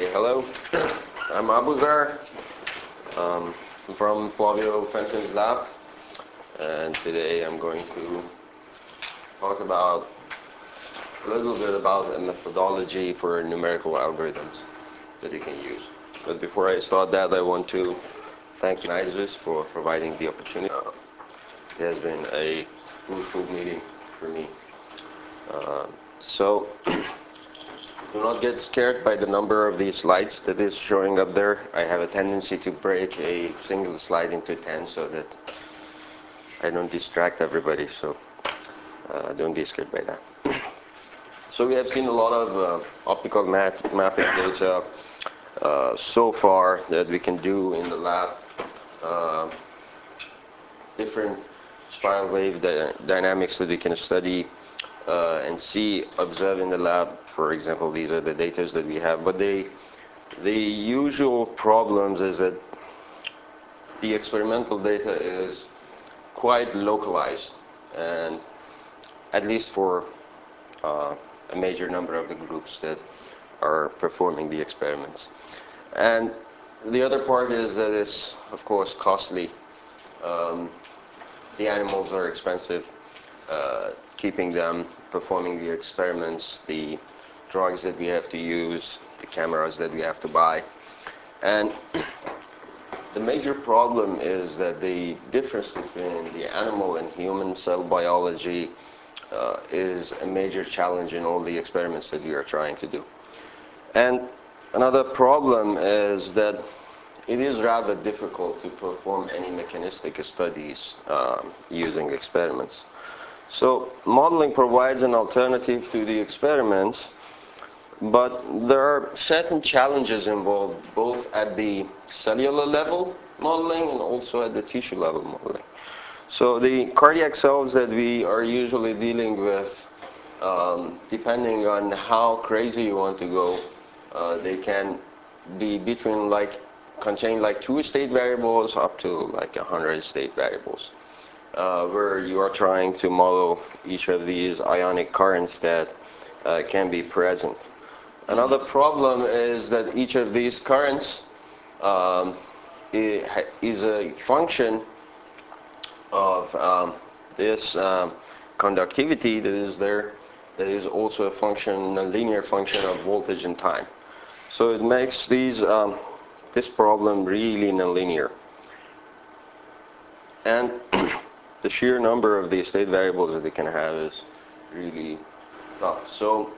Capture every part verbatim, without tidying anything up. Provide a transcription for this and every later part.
Okay, hello. I'm Abuzar. Um, I'm from Flavio Fenton's lab, and today I'm going to talk about a little bit about a methodology for numerical algorithms that you can use. But before I start that, I want to thank Nisus for providing the opportunity. Uh, it has been a fruitful meeting for me. Uh, so. Do not get scared by the number of these slides that is showing up there. I have a tendency to break a single slide into ten so that I don't distract everybody, so uh, don't be scared by that. So we have seen a lot of uh, optical map mapping data uh, so far that we can do in the lab. Uh, different spiral wave dy dynamics that we can study Uh, and see, observe in the lab. For example, these are the data that we have. But they, the usual problems is that the experimental data is quite localized, and at least for uh, a major number of the groups that are performing the experiments. And the other part is that it's, of course, costly. Um, the animals are expensive. Uh, keeping them, performing the experiments, the drugs that we have to use, the cameras that we have to buy. And the major problem is that the difference between the animal and human cell biology uh, is a major challenge in all the experiments that we are trying to do. And another problem is that it is rather difficult to perform any mechanistic studies uh, using experiments. So modeling provides an alternative to the experiments, but there are certain challenges involved both at the cellular level modeling and also at the tissue level modeling. So the cardiac cells that we are usually dealing with, um, depending on how crazy you want to go, uh, they can be between like, contain like two state variables up to like a hundred state variables. Uh, where you are trying to model each of these ionic currents that uh, can be present. Another problem is that each of these currents um, is a function of um, this um, conductivity that is there, that is also a function, a linear function of voltage and time. So it makes these um, this problem really nonlinear. And the sheer number of the state variables that they can have is really tough. So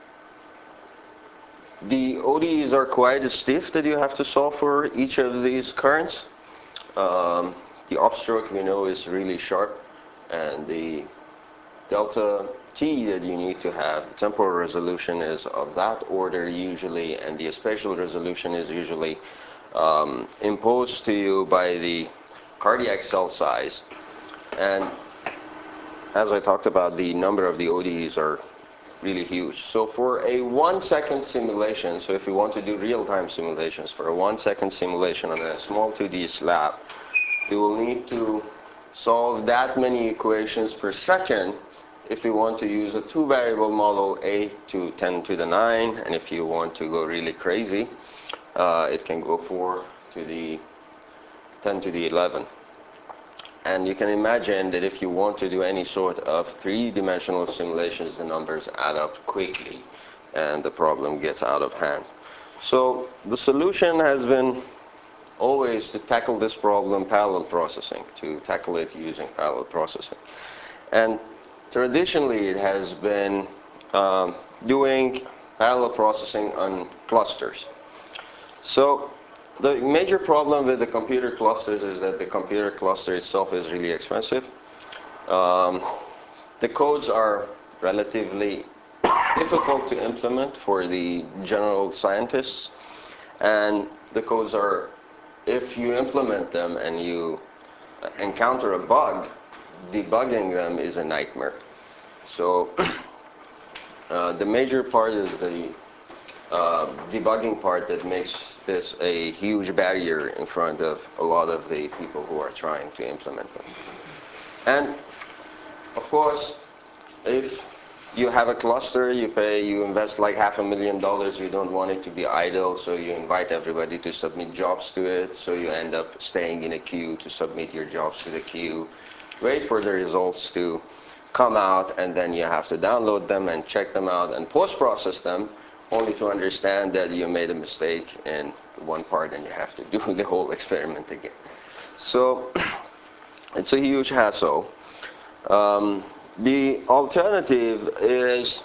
the O D Es are quite stiff that you have to solve for each of these currents. Um, the upstroke we know is really sharp, and the delta T that you need to have, the temporal resolution is of that order usually, and the spatial resolution is usually um, imposed to you by the cardiac cell size. And as I talked about, the number of the O D Es are really huge. So for a one second simulation, so if you want to do real-time simulations, for a one second simulation on a small two D slab, you will need to solve that many equations per second if you want to use a two variable model, A to ten to the nine, and if you want to go really crazy, uh, it can go four to the ten to the eleven. And you can imagine that if you want to do any sort of three-dimensional simulations, the numbers add up quickly and the problem gets out of hand. So the solution has been always to tackle this problem parallel processing, to tackle it using parallel processing. And traditionally it has been um, doing parallel processing on clusters. So the major problem with the computer clusters is that the computer cluster itself is really expensive. Um, the codes are relatively difficult to implement for the general scientists, and the codes are, if you implement them and you encounter a bug, debugging them is a nightmare. So uh, the major part is the Uh, debugging part that makes this a huge barrier in front of a lot of the people who are trying to implement them. And of course, if you have a cluster, you pay, you invest like half a million dollars, you don't want it to be idle, so you invite everybody to submit jobs to it, so you end up staying in a queue to submit your jobs to the queue, wait for the results to come out, and then you have to download them and check them out and post-process them, only to understand that you made a mistake in one part and you have to do the whole experiment again. So it's a huge hassle. Um, the alternative is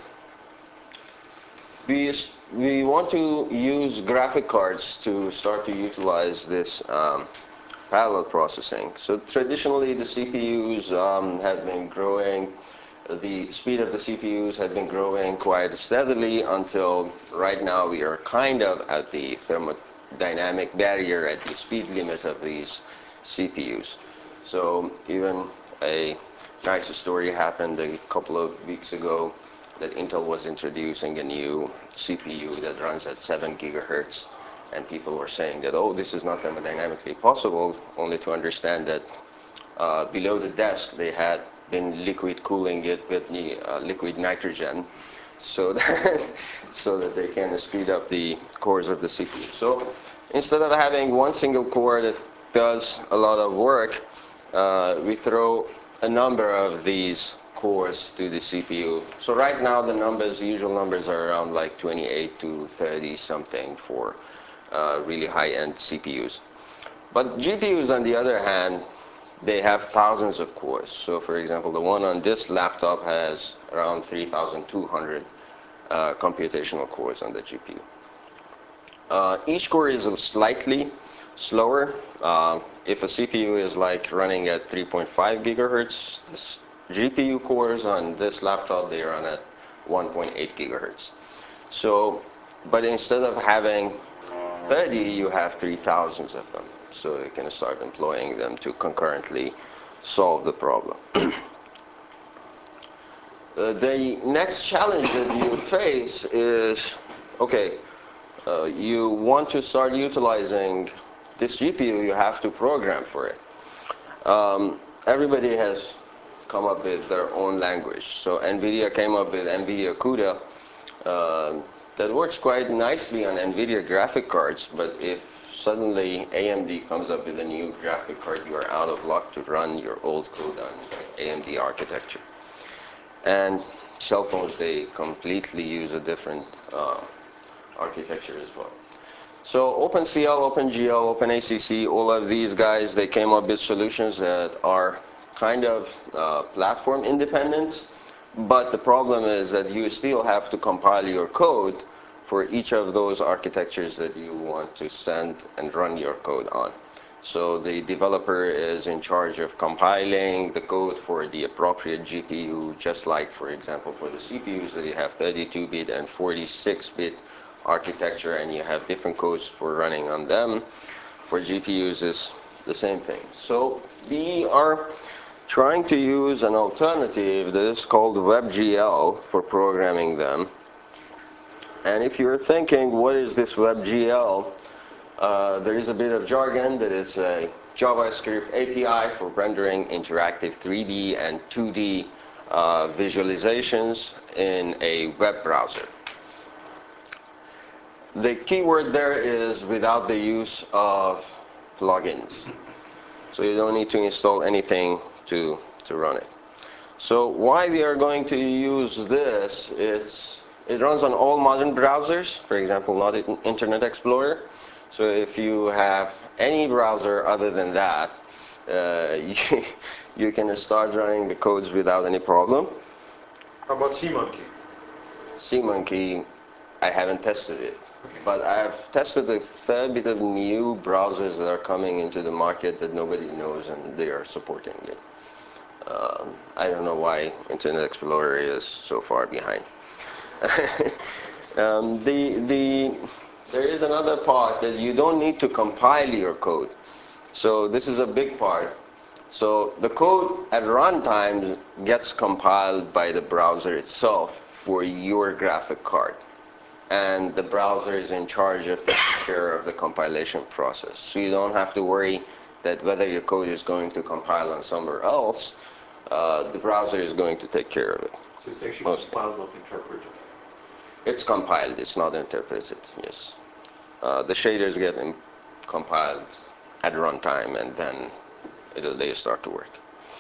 we, we want to use graphic cards to start to utilize this um, parallel processing. So traditionally the C P Us um, have been growing, the speed of the C P Us had been growing quite steadily until right now we are kind of at the thermodynamic barrier, at the speed limit of these C P Us. So even a nice story happened a couple of weeks ago that Intel was introducing a new C P U that runs at seven gigahertz, and people were saying that, oh, this is not thermodynamically possible, only to understand that uh, below the desk they had been liquid cooling it with the, uh, liquid nitrogen so that, so that they can speed up the cores of the C P U. So instead of having one single core that does a lot of work, uh, we throw a number of these cores to the C P U. So right now the numbers, the usual numbers are around like twenty-eight to thirty something for uh, really high-end C P Us. But G P Us, on the other hand, they have thousands of cores. So for example, the one on this laptop has around three thousand two hundred uh, computational cores on the G P U. Uh, each core is slightly slower. Uh, if a C P U is like running at three point five gigahertz, this G P U cores on this laptop, they run at one point eight gigahertz. So, but instead of having thirty, you have three thousand of them. So you can start employing them to concurrently solve the problem. uh, the next challenge that you face is, okay, uh, you want to start utilizing this G P U, you have to program for it. Um, everybody has come up with their own language. So NVIDIA came up with NVIDIA CUDA uh, that works quite nicely on NVIDIA graphic cards, but if suddenly A M D comes up with a new graphic card, you are out of luck to run your old code on A M D architecture. And cell phones, they completely use a different uh, architecture as well. So OpenCL, OpenGL, OpenACC, all of these guys, they came up with solutions that are kind of uh, platform independent, but the problem is that you still have to compile your code for each of those architectures that you want to send and run your code on. So the developer is in charge of compiling the code for the appropriate G P U, just like, for example, for the C P Us that you have thirty-two bit and forty-six bit architecture, and you have different codes for running on them. For G P Us is the same thing. So we are trying to use an alternative that is called WebGL for programming them. And if you're thinking, what is this WebGL? Uh, there is a bit of jargon that it's a JavaScript A P I for rendering interactive three D and two D uh, visualizations in a web browser. The keyword there is without the use of plugins. So you don't need to install anything to, to run it. So why we are going to use this is it runs on all modern browsers, for example, not Internet Explorer. So if you have any browser other than that, uh, you, you can start running the codes without any problem. How about SeaMonkey? SeaMonkey, I haven't tested it. But I've tested a fair bit of new browsers that are coming into the market that nobody knows, and they are supporting it. Uh, I don't know why Internet Explorer is so far behind. um, the, the, there is another part that you don't need to compile your code. So this is a big part. So the code at runtime gets compiled by the browser itself for your graphic card. And the browser is in charge of taking care of the compilation process. So you don't have to worry that whether your code is going to compile on somewhere else, uh, the browser is going to take care of it. So it's actually Mostly. compiled, not interpreted. It's compiled, it's not interpreted, yes. Uh, the shaders get in- compiled at runtime, and then it, they start to work.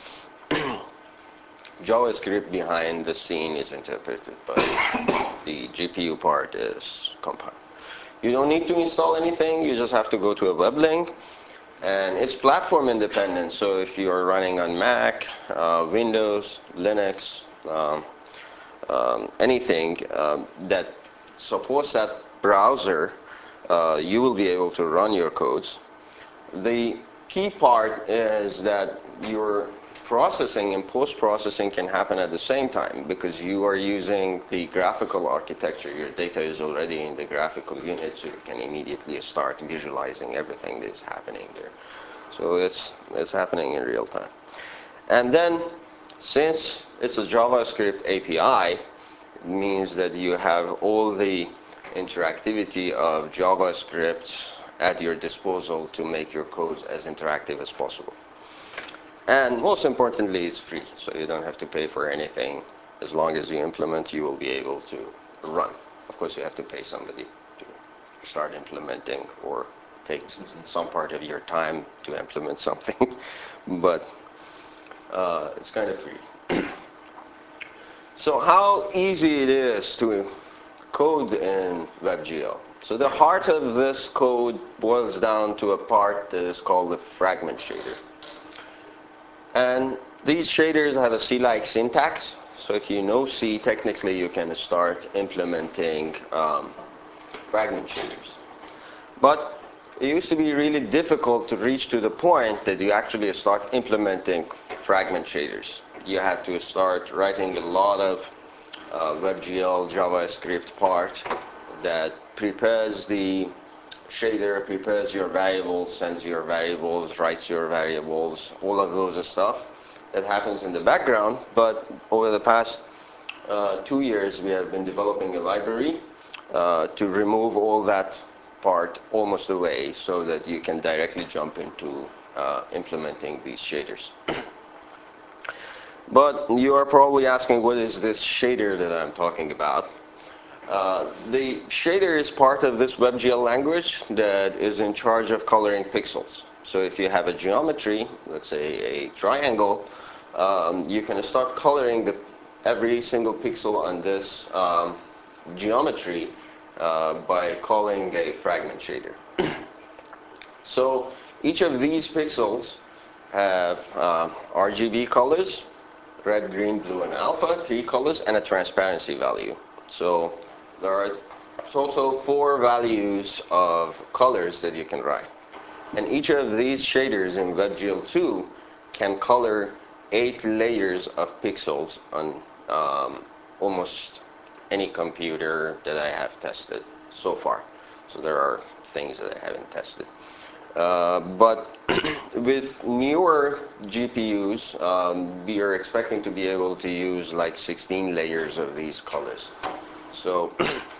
JavaScript behind the scene is interpreted, but the G P U part is compiled. You don't need to install anything, you just have to go to a web link, and it's platform independent. So if you're running on Mac, uh, Windows, Linux, um, um, anything um, that supports that browser, uh, you will be able to run your codes. The key part is that your processing and post-processing can happen at the same time, because you are using the graphical architecture. Your data is already in the graphical unit, so you can immediately start visualizing everything that is happening there. So it's, it's happening in real time. And then, since it's a JavaScript A P I, it means that you have all the interactivity of JavaScript at your disposal to make your codes as interactive as possible. And most importantly, it's free, so you don't have to pay for anything. As long as you implement, you will be able to run. Of course, you have to pay somebody to start implementing, or take some part of your time to implement something. But uh, it's kind of free. So how easy it is to code in WebGL. So the heart of this code boils down to a part that is called the fragment shader. And these shaders have a C-like syntax. So if you know C, technically you can start implementing um, fragment shaders. But it used to be really difficult to reach to the point that you actually start implementing fragment shaders. You had to start writing a lot of uh, WebGL JavaScript part that prepares the shader, prepares your variables, sends your variables, writes your variables, all of those stuff that happens in the background. But over the past uh, two years, we have been developing a library uh, to remove all that part almost away, so that you can directly jump into uh, implementing these shaders. But you are probably asking, what is this shader that I'm talking about? Uh, the shader is part of this WebGL language that is in charge of coloring pixels. So if you have a geometry, let's say a triangle, um, you can start coloring the, every single pixel on this um, geometry uh, by calling a fragment shader. So each of these pixels have uh, R G B colors, red, green, blue, and alpha, three colors, and a transparency value. So there are total four values of colors that you can write. And each of these shaders in WebGL two can color eight layers of pixels on um, almost any computer that I have tested so far. So there are things that I haven't tested. Uh, but with newer G P Us, um, we are expecting to be able to use like sixteen layers of these colors. So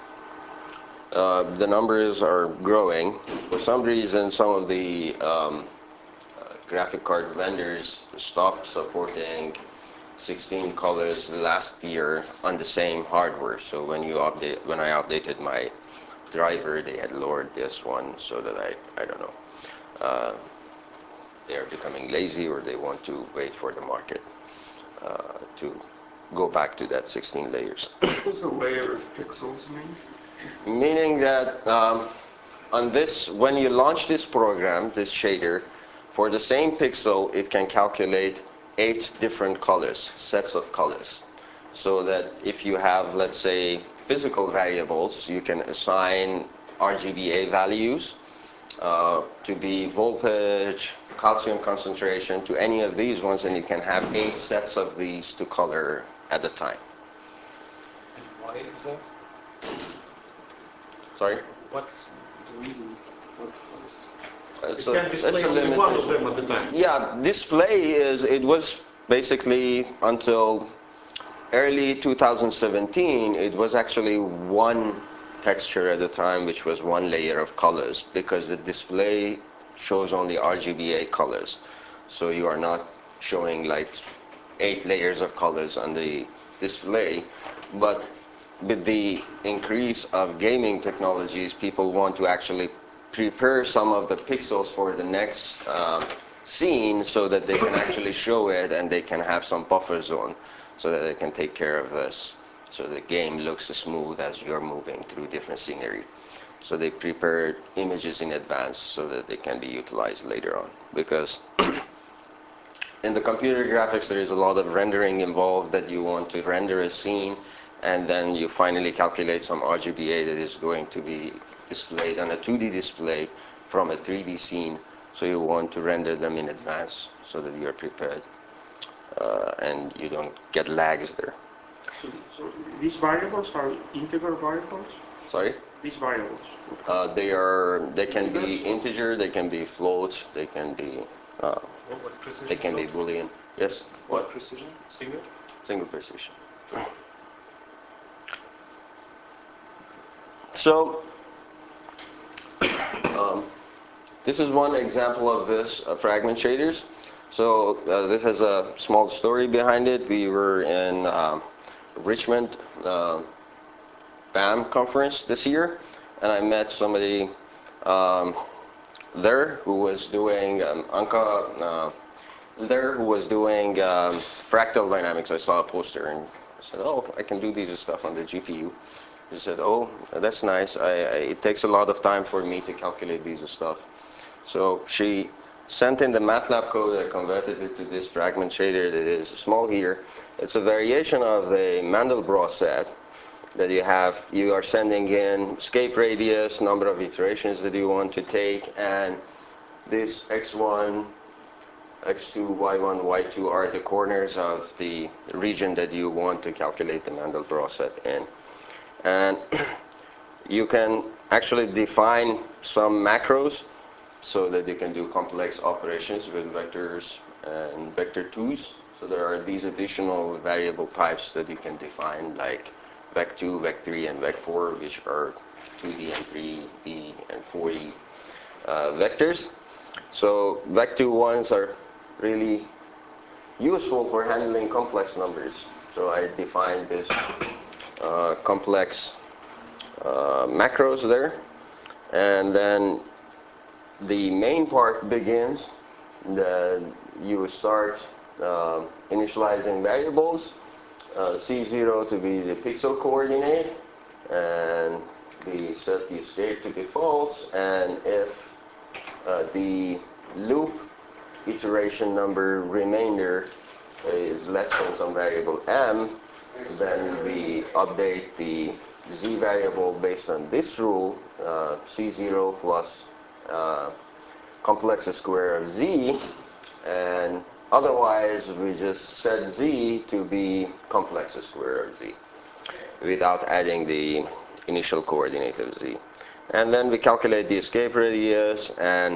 uh, the numbers are growing. For some reason, some of the um, uh, graphic card vendors stopped supporting sixteen colors last year on the same hardware. So when you update, when I updated my driver, they had lowered this one, so that I, I don't know. Uh, they are becoming lazy, or they want to wait for the market uh, to go back to that sixteen layers. What does a layer of pixels mean? Meaning that um, on this, when you launch this program, this shader, for the same pixel, it can calculate eight different colors, sets of colors. So that if you have, let's say, physical variables, you can assign R G B A values uh, to be voltage, calcium concentration, to any of these ones, and you can have eight sets of these to color at a time. And why is that? Sorry? What's the reason? What, what is It's It a, can display it's a only one of limitation. them at a time. Yeah, display is, it was basically until early two thousand seventeen, it was actually one texture at a time, which was one layer of colors, because the display shows only R G B A colors. So you are not showing like eight layers of colors on the display. But with the increase of gaming technologies, people want to actually prepare some of the pixels for the next um, scene so that they can actually show it, and they can have some buffer zone so that they can take care of this, so the game looks smooth as you're moving through different scenery. So they prepare images in advance so that they can be utilized later on. Because in the computer graphics, there is a lot of rendering involved, that you want to render a scene, and then you finally calculate some R G B A that is going to be displayed on a two D display from a three D scene. So you want to render them in advance so that you're prepared uh, and you don't get lags there. So, so these variables are integer variables? Sorry? These variables? Uh, they are. They can be Integers? integer. They can be float. They can be. Uh, What, what precision? they can be float? boolean. Yes. What precision? Single? Single precision. So, um, this is one example of this uh, fragment shaders. So uh, this has a small story behind it. We were in um, Richmond uh, B A M conference this year, and I met somebody um, there who was doing um, Anka uh, there who was doing um, fractal dynamics. I saw a poster and I said, "Oh, I can do these stuff on the G P U." He said, "Oh, that's nice. I, I, it takes a lot of time for me to calculate these stuff." So she sent in the MATLAB code. I converted it to this fragment shader that is small here. It's a variation of the Mandelbrot set that you have. You are sending in escape radius, number of iterations that you want to take, and this x one, x two, y one, y two are the corners of the region that you want to calculate the Mandelbrot set in. And you can actually define some macros so that you can do complex operations with vectors and vector twos. So there are these additional variable types that you can define, like vec two, vec three, and vec four, which are two D and three D and four D uh, vectors. So vec two ones are really useful for handling complex numbers. So I defined this uh, complex uh, macros there, and then the main part begins. The, you start uh, initializing variables, uh, C zero to be the pixel coordinate, and we set the escape to be false, and if uh, the loop iteration number remainder is less than some variable m, then we update the z variable based on this rule, uh, C zero plus uh, complex square of z, and otherwise we just set z to be complex square of z without adding the initial coordinate of z. And then we calculate the escape radius, and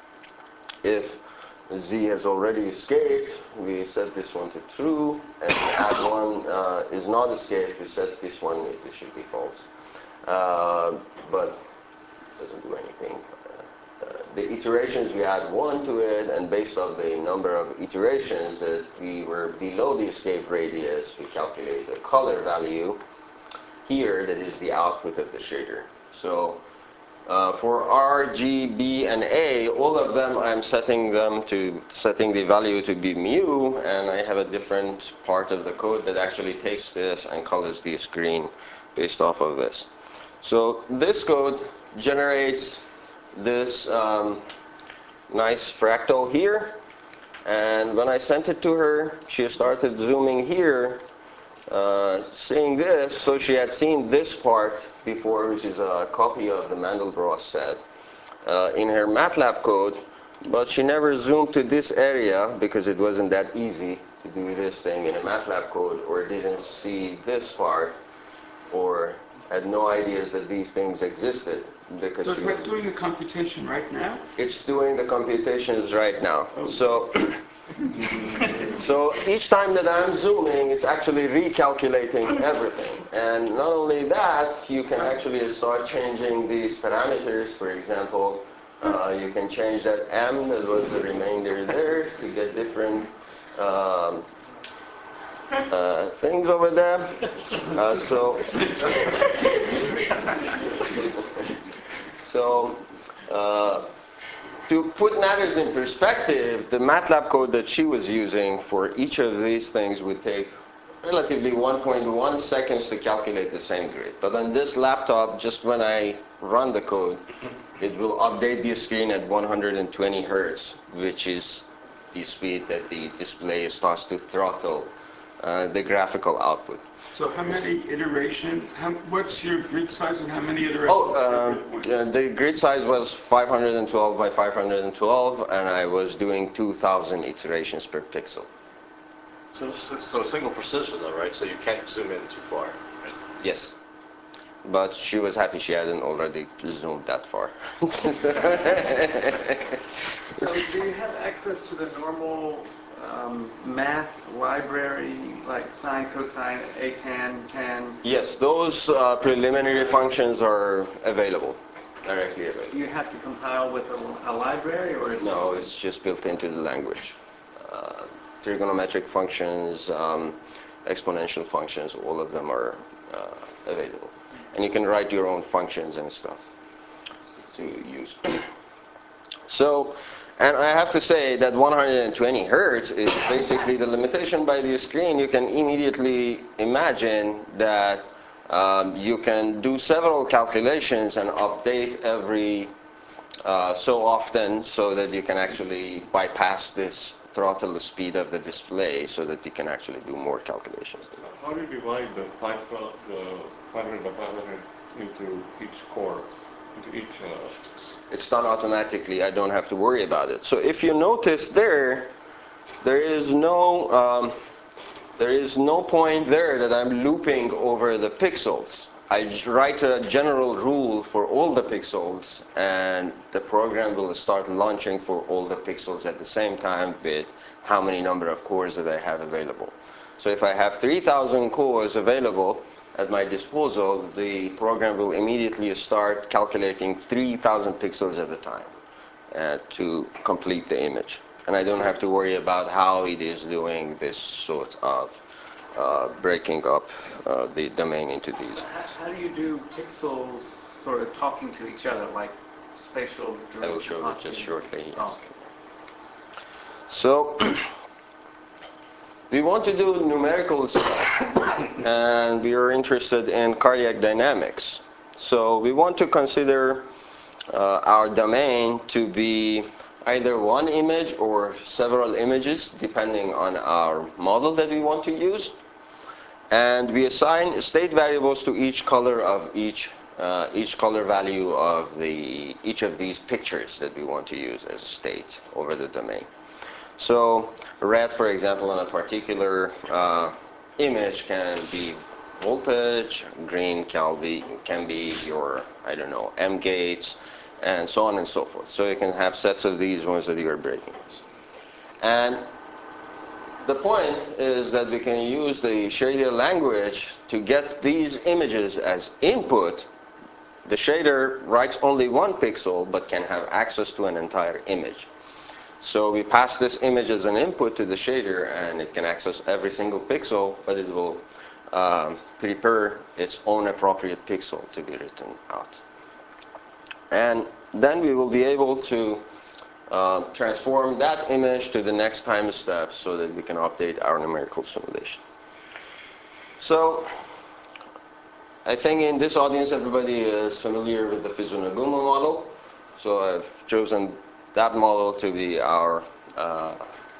if z has already escaped, we set this one to true, and we add one uh, is not escaped, we set this one, it should be false. Uh, but it doesn't do anything. Uh, the iterations, we add one to it, and based on the number of iterations that we were below the escape radius, we calculate the color value here that is the output of the shader. So uh, for R, G, B, and A, all of them I'm setting them to setting the value to be mu, and I have a different part of the code that actually takes this and colors the screen based off of this. So this code generates this um, nice fractal here, and when I sent it to her, she started zooming here, uh, seeing this. So she had seen this part before, which is a copy of the Mandelbrot set uh, in her MATLAB code, but she never zoomed to this area because it wasn't that easy to do this thing in a MATLAB code, or didn't see this part, or had no ideas that these things existed. Because So it's she like was, doing a computation right now? it's doing the computations right now. So, so each time that I'm zooming, it's actually recalculating everything. And not only that, you can actually start changing these parameters. For example, uh, you can change that m, that was the remainder there, to get different um, uh, things over there. Uh, so, so uh, to put matters in perspective, the MATLAB code that she was using for each of these things would take relatively one point one seconds to calculate the same grid. But on this laptop, just when I run the code, it will update the screen at one hundred twenty hertz, which is the speed that the display starts to throttle uh, the graphical output. So how many iteration, how, what's your grid size and how many iterations? Oh, um, uh, the grid size was five hundred twelve by five hundred twelve, and I was doing two thousand iterations per pixel. So, so, so single precision though, right? So you can't zoom in too far, right? Yes. But she was happy she hadn't already zoomed that far. So do you have access to the normal um, math library, like sine, cosine, atan, tan? Yes, those uh, preliminary functions are available, directly available. Do you have to compile with a, a library, or is No, it? it's just built into the language. Uh, trigonometric functions, um, exponential functions, all of them are uh, available. And you can write your own functions and stuff to use. So, and I have to say that one hundred twenty hertz is basically the limitation by the screen. You can immediately imagine that um, you can do several calculations and update every uh, so often so that you can actually bypass this throttle the speed of the display so that you can actually do more calculations. How do you divide the five, the five hundred by five hundred into each core, into each? Uh... It's done automatically. I don't have to worry about it. So if you notice there, there is no um, there is no point there that I'm looping over the pixels. I just write a general rule for all the pixels, and the program will start launching for all the pixels at the same time with how many number of cores that I have available. So if I have three thousand cores available at my disposal, the program will immediately start calculating three thousand pixels at a time uh, to complete the image. And I don't have to worry about how it is doing this sort of uh, breaking up uh, the domain into these How, things. how do you do pixels sort of talking to each other, like spatial I will show you direction? just shortly. Yes. Oh. So we want to do numerical stuff, and we are interested in cardiac dynamics. So we want to consider uh, our domain to be either one image or several images, depending on our model that we want to use. And we assign state variables to each color of each uh, each color value of the each of these pictures that we want to use as a state over the domain. So red, for example, on a particular uh, image can be voltage, green can be, can be your, I don't know, M gates, and so on and so forth. So you can have sets of these ones that you are breaking. And the point is that we can use the shader language to get these images as input. The shader writes only one pixel, but can have access to an entire image. So we pass this image as an input to the shader, and it can access every single pixel, but it will um, prepare its own appropriate pixel to be written out. And then we will be able to uh, transform that image to the next time step so that we can update our numerical simulation. So I think in this audience everybody is familiar with the Fujinaguma model. So I've chosen that model to be our uh,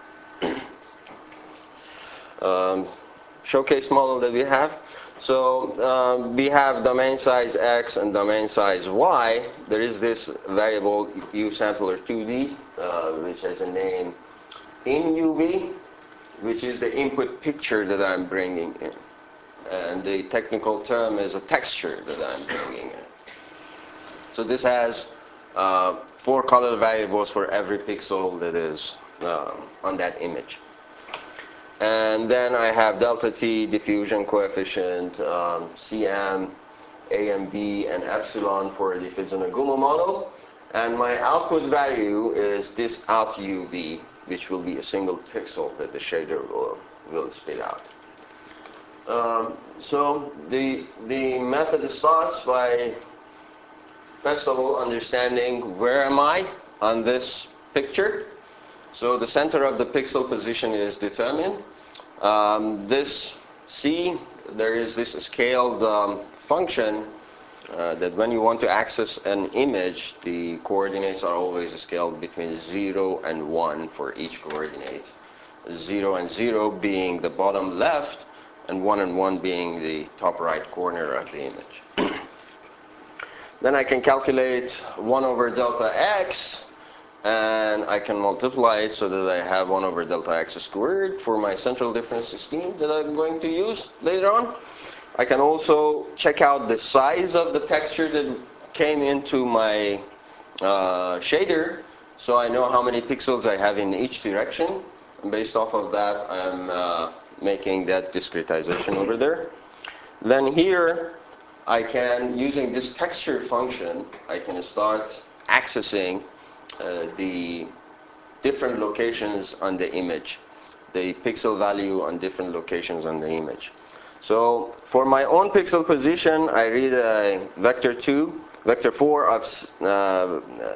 um, showcase model that we have. So um, we have domain size X and domain size Y. There is this variable uSampler two D, uh, which has a name InUV, which is the input picture that I'm bringing in. And the technical term is a texture that I'm bringing in. So this has uh, four color variables for every pixel that is um, on that image. And then I have delta T, diffusion coefficient, um, C M, A M B, and epsilon for the Fujinaguma model. And my output value is this out U V, which will be a single pixel that the shader will, will spit out. Um, so the the method starts by first of all understanding where am I on this picture. So the center of the pixel position is determined. Um, this C, there is this scaled um, function uh, that when you want to access an image, the coordinates are always scaled between zero and one for each coordinate. zero and zero being the bottom left, and one and one being the top right corner of the image. Then I can calculate one over delta x, and I can multiply it so that I have one over delta x squared for my central difference scheme that I'm going to use later on. I can also check out the size of the texture that came into my uh, shader, so I know how many pixels I have in each direction. And based off of that, I'm uh, making that discretization over there. Then here, I can, using this texture function, I can start accessing uh, the different locations on the image, the pixel value on different locations on the image. So for my own pixel position, I read a vector two, vector four of uh,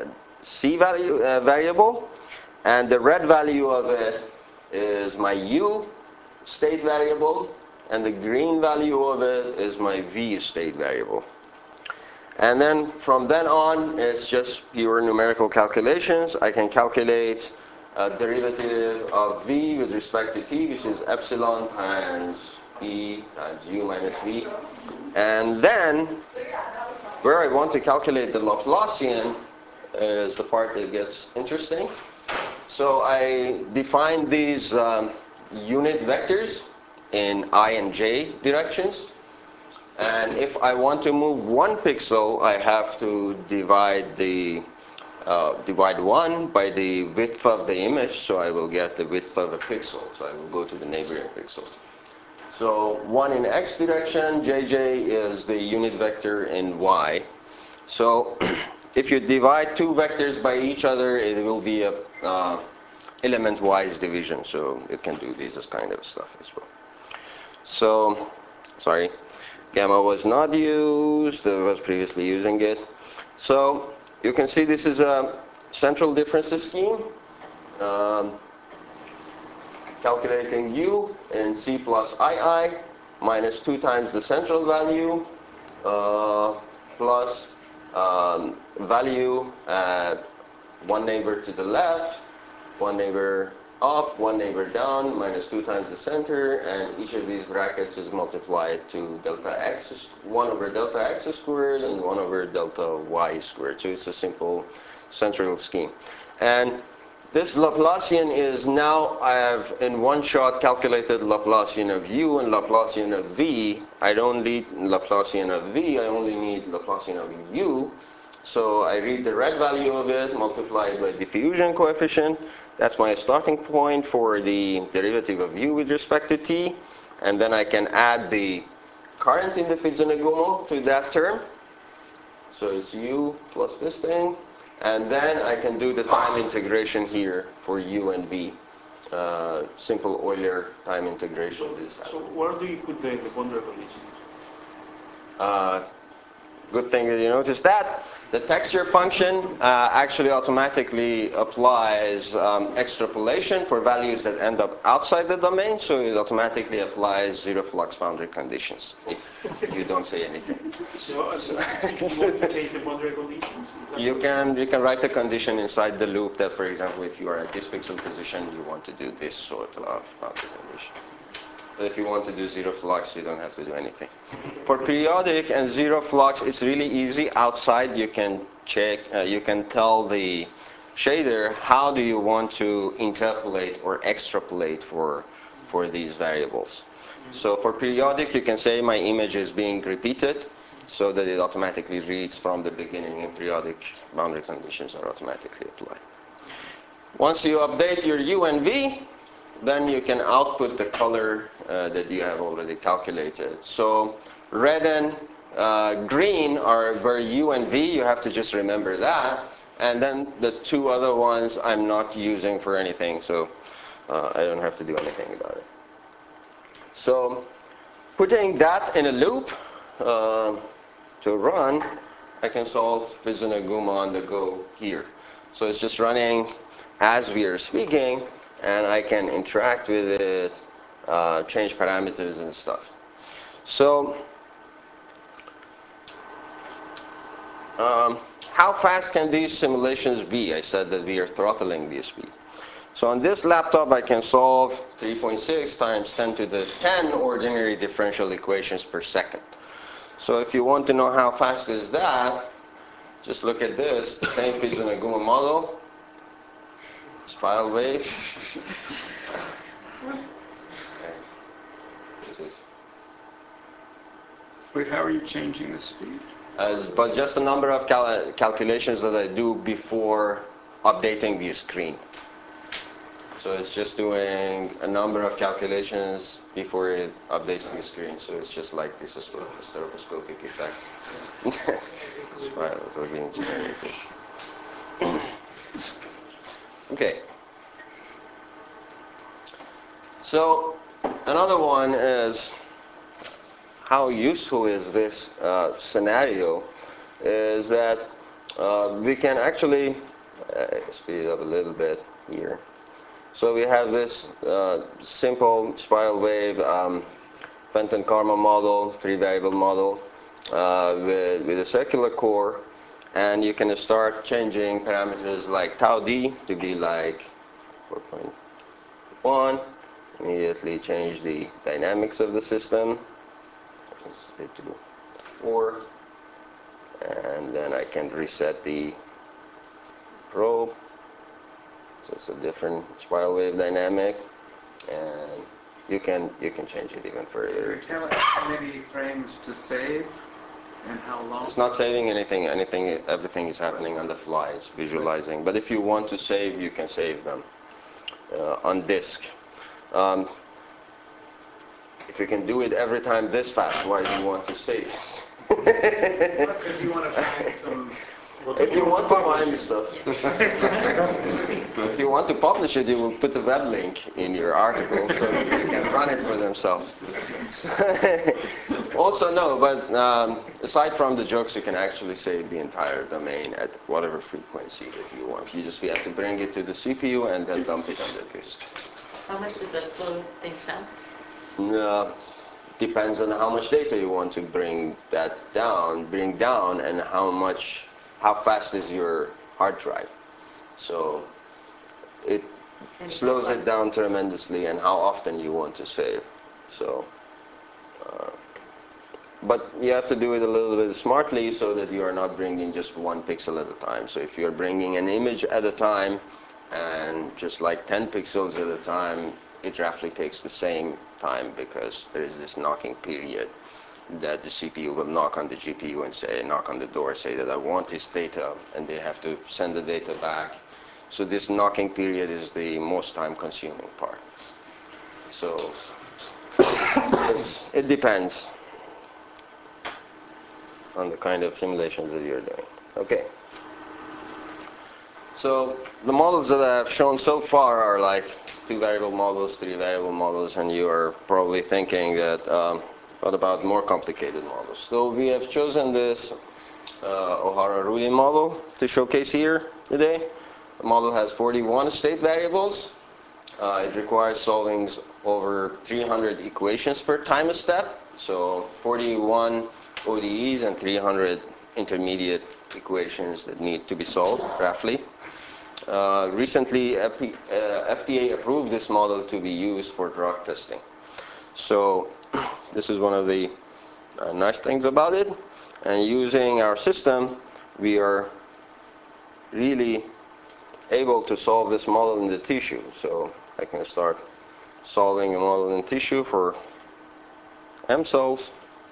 C value uh, variable, and the red value of it is my U state variable, and the green value of it is my V state variable. And then from then on, it's just pure numerical calculations. I can calculate a derivative of V with respect to T, which is epsilon times E times U minus V. And then, where I want to calculate the Laplacian is the part that gets interesting. So I define these um, unit vectors in I and j directions. And if I want to move one pixel, I have to divide the uh, divide one by the width of the image, so I will get the width of a pixel. So I will go to the neighboring pixel. So one in x direction, jj is the unit vector in y. So if you divide two vectors by each other, it will be a uh, element-wise division. So it can do this kind of stuff as well. So, sorry. Gamma was not used, I was previously using it. So you can see this is a central differences scheme. Um, calculating U in C plus I I minus two times the central value uh, plus um, value at one neighbor to the left, one neighbor up, one neighbor down, minus two times the center, and each of these brackets is multiplied to delta x, one over delta x squared and one over delta y squared. So it's a simple central scheme. And this Laplacian is now, I have in one shot calculated Laplacian of u and Laplacian of v. I don't need Laplacian of v, I only need Laplacian of u. So I read the red value of it, multiply it by diffusion coefficient. That's my starting point for the derivative of u with respect to t. And then I can add the current in the Fibonacci to that term. So it's u plus this thing. And then I can do the time integration here for u and v. Uh, simple Euler time integration. So, so where do you put the, the boundary conditions? Uh, good thing that you noticed that. The texture function uh, actually automatically applies um, extrapolation for values that end up outside the domain, so it automatically applies zero flux boundary conditions if you don't say anything. So, uh, so if you want to change the boundary conditions? You can, you can write a condition inside the loop that, for example, if you are at this pixel position, you want to do this sort of boundary condition. But if you want to do zero flux, you don't have to do anything. For periodic and zero flux, it's really easy. Outside, you can check, uh, you can tell the shader how do you want to interpolate or extrapolate for, for these variables. So for periodic, you can say my image is being repeated so that it automatically reads from the beginning and periodic boundary conditions are automatically applied. Once you update your U and V, then you can output the color uh, that you have already calculated. So red and uh, green are where U and V, you have to just remember that. And then the two other ones I'm not using for anything, so uh, I don't have to do anything about it. So putting that in a loop uh, to run, I can solve Fujinaguma on the go here. So it's just running as we are speaking, and I can interact with it, uh, change parameters and stuff. So um, how fast can these simulations be? I said that we are throttling the speed. So on this laptop, I can solve three point six times ten to the ten ordinary differential equations per second. So if you want to know how fast is that, just look at this, the same Fujinaguma model, spiral wave. This is Wait, how are you changing the speed? as, but just a number of cal calculations that I do before updating the screen. So it's just doing a number of calculations before it updates the screen. So it's just like this is a stereoscopic effect. Spirals are being generated. Okay. So another one is, how useful is this uh, scenario? Is that uh, we can actually uh, speed it up a little bit here. So we have this uh, simple spiral wave um, Fenton-Karman model, three-variable model uh, with, with a circular core, and you can start changing parameters like tau d to be like four point one. Immediately change the dynamics of the system. Let's do four, and then I can reset the probe. So it's a different spiral wave dynamic, and you can you can change it even further. Can you tell us how many frames to save and how long? It's not saving anything. Anything, everything is happening on the fly. It's visualizing. But if you want to save, you can save them uh, on disk. Um, if you can do it every time this fast, why do you want to save? Because you want to find some. If you want to find stuff, if you want to publish it, you will put a web link in your article so you can run it for themselves. Also, no, but um, aside from the jokes, you can actually save the entire domain at whatever frequency that you want. You just have to bring it to the C P U and then dump it on the disk. How much does that slow things down? Uh, depends on how much data you want to bring that down, bring down, and how much, how fast is your hard drive. So it slows it down tremendously, and how often you want to save. So, uh, but you have to do it a little bit smartly so that you are not bringing just one pixel at a time. So if you're bringing an image at a time, and just like ten pixels at a time, it roughly takes the same time, because there is this knocking period that the C P U will knock on the G P U and say, knock on the door, say that I want this data, and they have to send the data back. So this knocking period is the most time consuming part. So it's, it depends on the kind of simulations that you're doing. Okay. So the models that I've shown so far are like two variable models, three variable models, and you are probably thinking that, um, what about more complicated models? So we have chosen this uh, Ohara-Rui model to showcase here today. The model has forty-one state variables. Uh, it requires solving over three hundred equations per time step. So forty-one O D Es and three hundred intermediate equations that need to be solved, roughly. Uh, recently, F D A approved this model to be used for drug testing. So this is one of the uh, nice things about it. And using our system, we are really able to solve this model in the tissue. So I can start solving a model in tissue for M cells.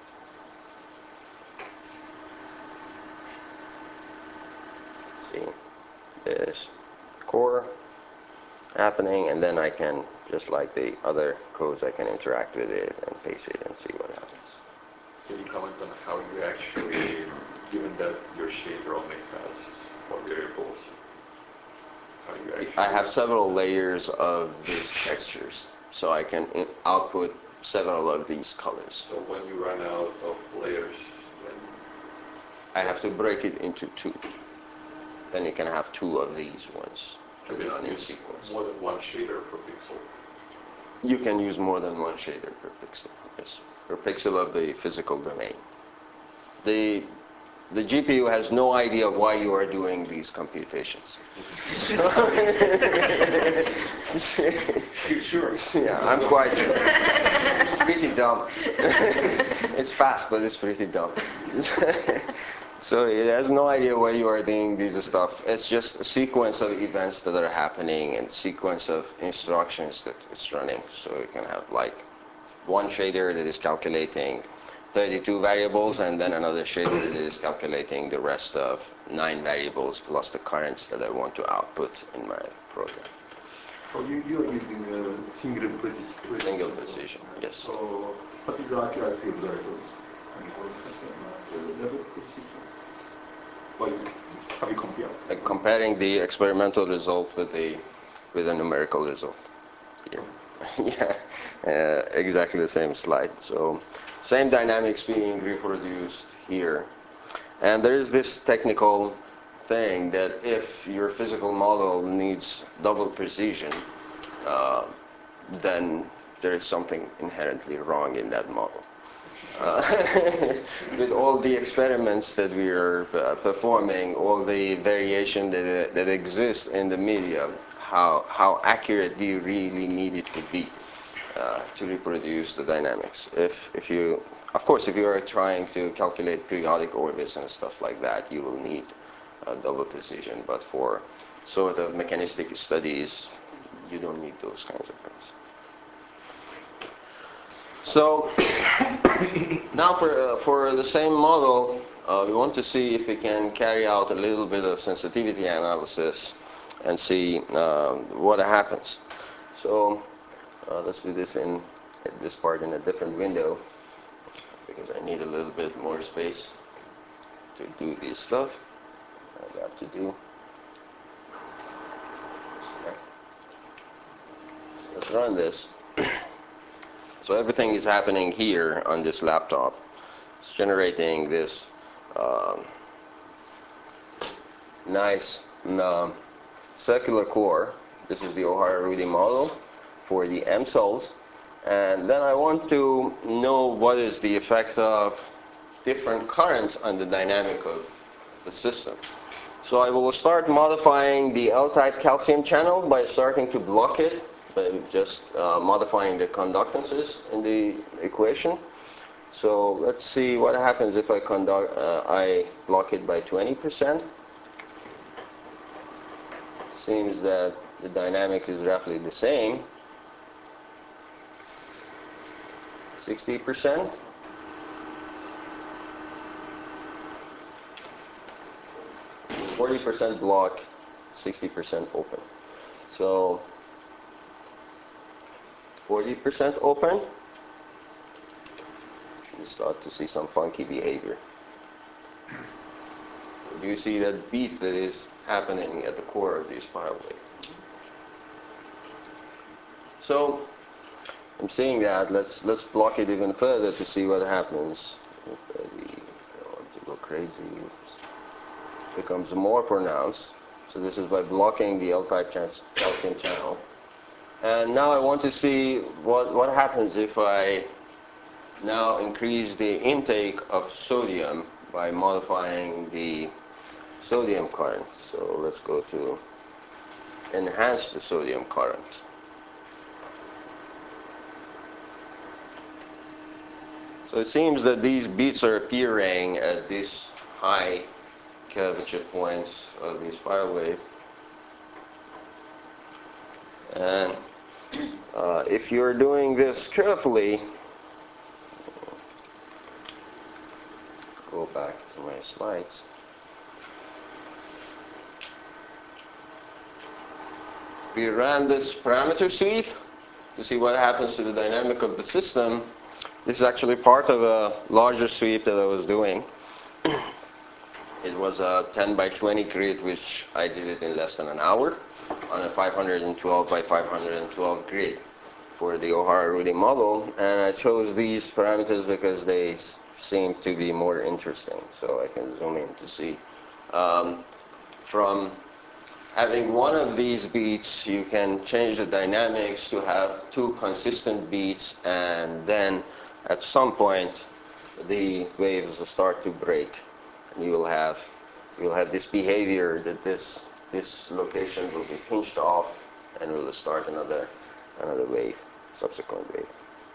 See this core happening, and then I can, just like the other codes, I can interact with it and paste it and see what happens. Can you comment on how you actually, given that your shader only has four variables, how you actually... I have several layers of these textures, so I can in output several of these colors. So when you run out of layers, then I have to break it into two. Then you can have two of these ones to be run in use sequence. more than one shader per pixel. You can use more than one shader per pixel, yes, per pixel of the physical domain. The, the G P U has no idea why you are doing these computations. You sure? Yeah, I'm quite sure. It's pretty dumb. It's fast, but it's pretty dumb. So it has no idea why you are doing this stuff. It's just a sequence of events that are happening and sequence of instructions that it's running. So you can have like one shader that is calculating thirty-two variables, and then another shader that is calculating the rest of nine variables plus the currents that I want to output in my program. So you, you are using a single precision. Single precision, yes. So what is the accuracy of the results? And what is the level of precision? Well, have you compared? Uh, comparing the experimental result with the with a numerical result. Here. Yeah, uh, exactly the same slide. So same dynamics being reproduced here. And there is this technical thing that if your physical model needs double precision, uh, then there is something inherently wrong in that model. Uh, with all the experiments that we are uh, performing, all the variation that, that exists in the media, how, how accurate do you really need it to be uh, to reproduce the dynamics? If, if you, of course, if you are trying to calculate periodic orbits and stuff like that, you will need uh, double precision. But for sort of mechanistic studies, you don't need those kinds of things. So now for, uh, for the same model, uh, we want to see if we can carry out a little bit of sensitivity analysis and see uh, what happens. So uh, let's do this in this part in a different window because I need a little bit more space to do this stuff. I have to do. Let's run this. So everything is happening here on this laptop. It's generating this um, nice um, circular core. This is the O'Hara-Rudy model for the M cells. And then I want to know what is the effect of different currents on the dynamic of the system. So I will start modifying the L-type calcium channel by starting to block it, by just uh, modifying the conductances in the equation. So let's see what happens if I conduct, uh, I block it by twenty percent. Seems that the dynamic is roughly the same. sixty percent. forty percent block, sixty percent open. So forty percent open, you start to see some funky behavior. Do you see that beat that is happening at the core of this spiral wave? So I'm seeing that. Let's let's block it even further to see what happens. If the, I don't want to go crazy. It becomes more pronounced. So this is by blocking the L-type calcium channel. And now I want to see what, what happens if I now increase the intake of sodium by modifying the sodium current. So let's go to enhance the sodium current. So it seems that these beats are appearing at these high curvature points of the spiral wave. And uh, if you're doing this carefully, go back to my slides. We ran this parameter sweep to see what happens to the dynamic of the system. This is actually part of a larger sweep that I was doing. It was a ten by twenty grid, which I did it in less than an hour on a five hundred twelve by five hundred twelve grid. for the O'Hara-Rudy model, and I chose these parameters because they s- seem to be more interesting. So I can zoom in to see. Um, from having one of these beats, you can change the dynamics to have two consistent beats, and then at some point, the waves will start to break, and you will have you will have this behavior that this this location will be pinched off, and we will start another another wave, subsequent wave.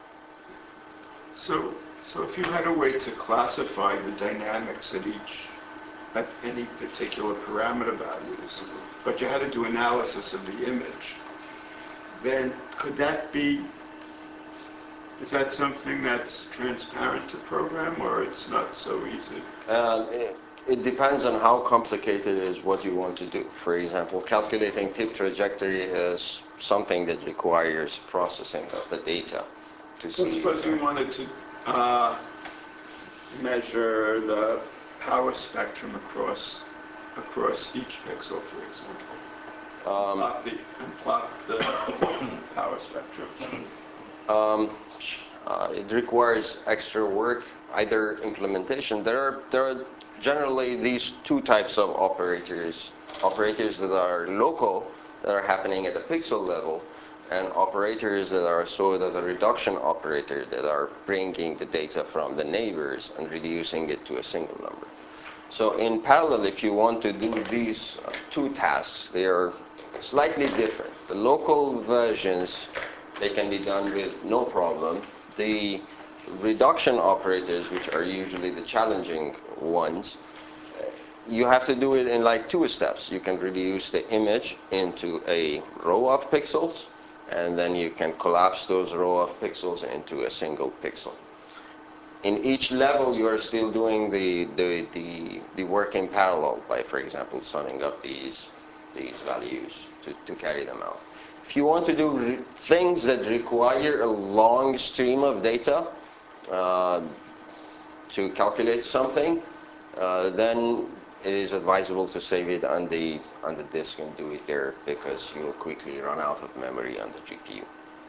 So, so if you had a way to classify the dynamics at each, at any particular parameter values, but you had to do analysis of the image, then could that be, is that something that's transparent to program, or it's not so easy? Um, it, it depends on how complicated it is what you want to do. For example, calculating tip trajectory is something that requires processing of the data to So see. suppose we wanted to uh, measure the power spectrum across across each pixel, for example. Um, Plot the, and plot the power spectrum. Um, uh, it requires extra work, either implementation. There are, there are generally these two types of operators. Operators that are local, that are happening at the pixel level, and operators that are sort of a reduction operator, that are bringing the data from the neighbors and reducing it to a single number. So in parallel, if you want to do these uh, two tasks, they are slightly different. The local versions, they can be done with no problem. The reduction operators, which are usually the challenging ones, uh, you have to do it in like two steps. You can reduce the image into a row of pixels, and then you can collapse those row of pixels into a single pixel. In each level, you are still doing the, the, the, the work in parallel by, for example, summing up these, these values to, to carry them out. If you want to do re things that require a long stream of data uh, to calculate something, uh, then it is advisable to save it on the, on the disk and do it there, because you will quickly run out of memory on the G P U.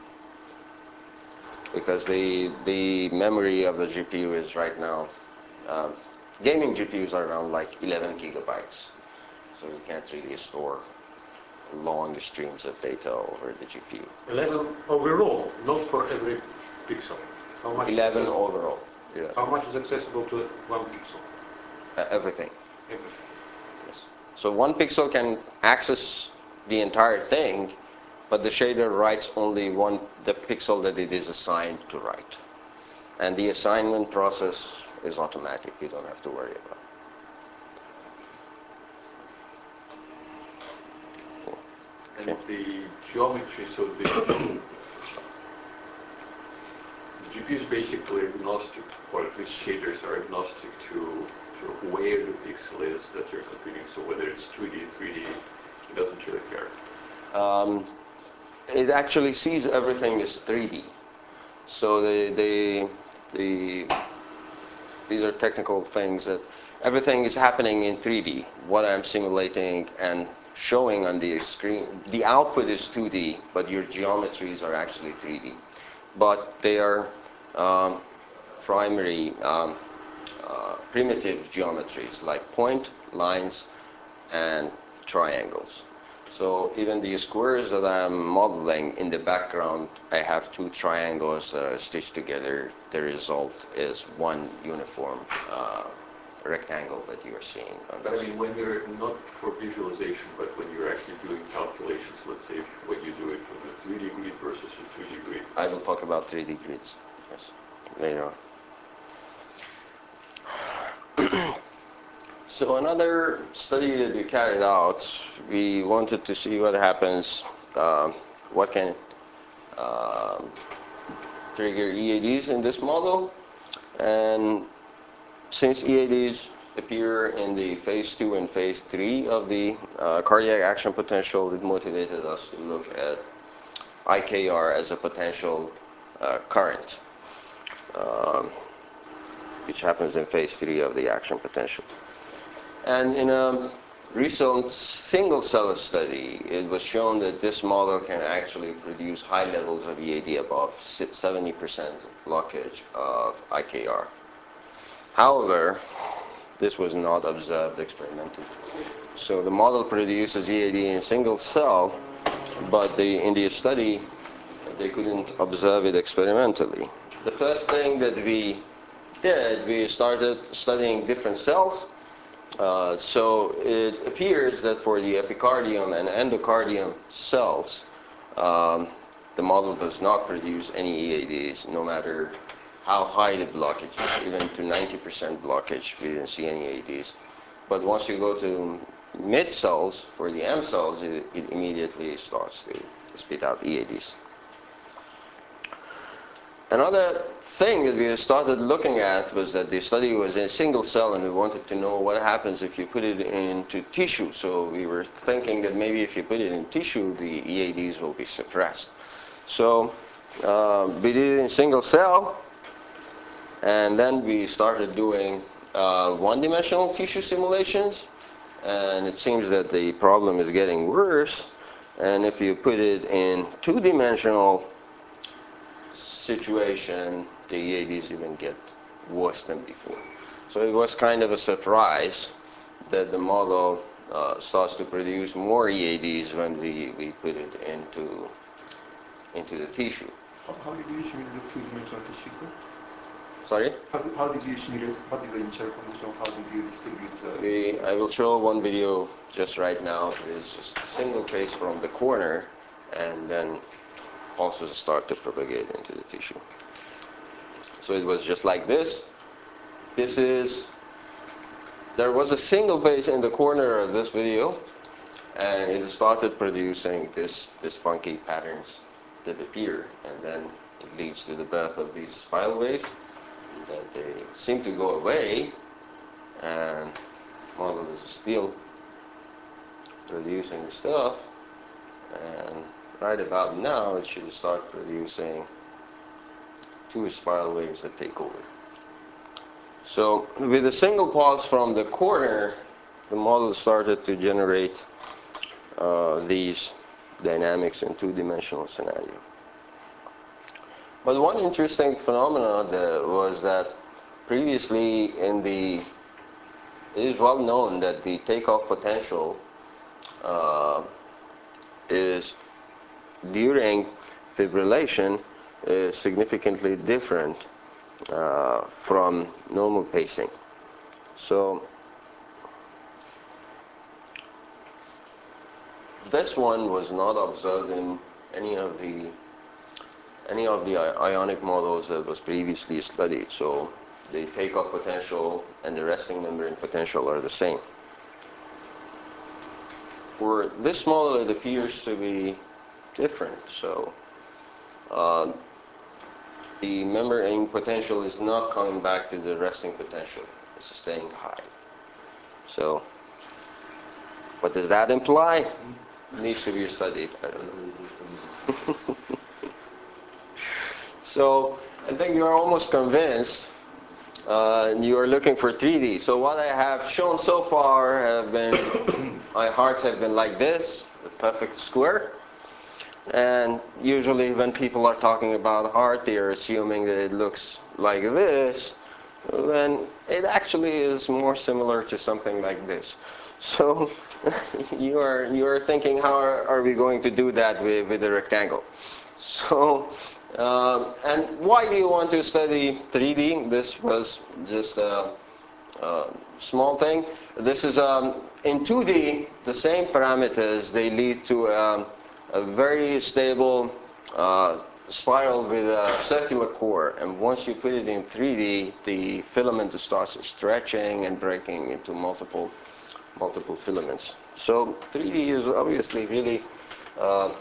Because the the memory of the G P U is right now, um, gaming G P Us are around like eleven gigabytes, so you can't really store long streams of data over the G P U. eleven overall, not for every pixel. How much eleven is overall. Yeah. How much is accessible to one pixel? Uh, everything. Everything. Yes. So one pixel can access the entire thing, but the shader writes only one the pixel that it is assigned to write. And the assignment process is automatic. You don't have to worry about it. And the geometry, so the, the G P U is basically agnostic, or at least shaders are agnostic to, to where the pixel is that you're computing. So whether it's two D, three D, it doesn't really care. Um, it actually sees everything as three D. So the, the, the, these are technical things that everything is happening in three D. What I'm simulating and showing on the screen, the output is two D, but your geometries are actually three D. But they are um, primary, um, uh, primitive geometries like point, lines, and triangles. So even the squares that I'm modeling in the background, I have two triangles that are stitched together. The result is one uniform uh, rectangle that you are seeing on But I this. mean, when you're not for visualization, but when you're actually doing calculations, let's say if, when you do it on a three D grid versus a two D grid. I will talk about three D grids, yes, later on. So another study that we carried out, we wanted to see what happens, um, what can um, trigger E A Ds in this model. And since E A Ds appear in the phase two and phase three of the uh, cardiac action potential, it motivated us to look at I K R as a potential uh, current, um, which happens in phase three of the action potential. And in a recent single-cell study, it was shown that this model can actually produce high levels of E A D above seventy percent blockage of I K R. However, this was not observed experimentally. So the model produces E A D in a single cell, but they, in the study, they couldn't observe it experimentally. The first thing that we did, we started studying different cells. Uh, so it appears that for the epicardium and endocardium cells, um, the model does not produce any E A Ds, no matter how high the blockage is. Even to ninety percent blockage, we didn't see any E A Ds. But once you go to mid cells, for the M cells, it, it immediately starts to spit out E A Ds. Another thing that we started looking at was that the study was in a single cell, and we wanted to know what happens if you put it into tissue. So we were thinking that maybe if you put it in tissue, the E A Ds will be suppressed. So uh, we did it in single cell, and then we started doing uh, one-dimensional tissue simulations, and it seems that the problem is getting worse. And if you put it in two-dimensional situation, the E A Ds even get worse than before. So it was kind of a surprise that the model uh, starts to produce more E A Ds when we, we put it into, into the tissue. How, how did you simulate the two-dimensional tissue? Sorry? How, did- how did you simulate, what is the initial condition of how did you distribute the... We, I will show one video just right now. It's just a single case from the corner, and then also start to propagate into the tissue. So it was just like this. This is, there was a single base in the corner of this video, and it started producing this, this funky patterns that appear, and then it leads to the birth of these spiral waves that they seem to go away, and the model is still producing stuff, and right about now it should start producing two spiral waves that take over. So with a single pulse from the corner, the model started to generate uh, these dynamics in two-dimensional scenario. But one interesting phenomenon that was that previously in the, it is well known that the takeoff potential uh, is during fibrillation is significantly different uh, from normal pacing. So this one was not observed in any of the any of the ionic models that was previously studied. So the takeoff potential and the resting membrane potential are the same. For this model, it appears to be different. So uh, the membrane potential is not coming back to the resting potential. It's staying high. So what does that imply? It needs to be studied. I don't know. So I think you're almost convinced. Uh, you are looking for three D. So what I have shown so far have been, my hearts have been like this, a perfect square. And usually when people are talking about heart, they are assuming that it looks like this, when it actually is more similar to something like this. So you are, you are thinking, how are, are we going to do that with, with a rectangle? So, uh, and why do you want to study three D? This was just a, a small thing. This is, um, in two D, the same parameters, they lead to um, a very stable uh, spiral with a circular core. And once you put it in three D, the filament starts stretching and breaking into multiple, multiple filaments. So three D is obviously really uh,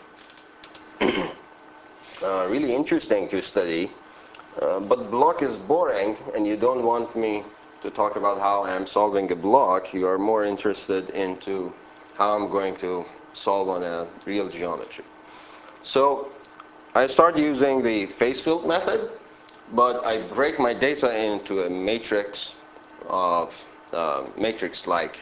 Uh, really interesting to study, uh, but block is boring, and you don't want me to talk about how I'm solving a block. You are more interested into how I'm going to solve on a real geometry. So I start using the phase field method, but I break my data into a matrix of uh, matrix-like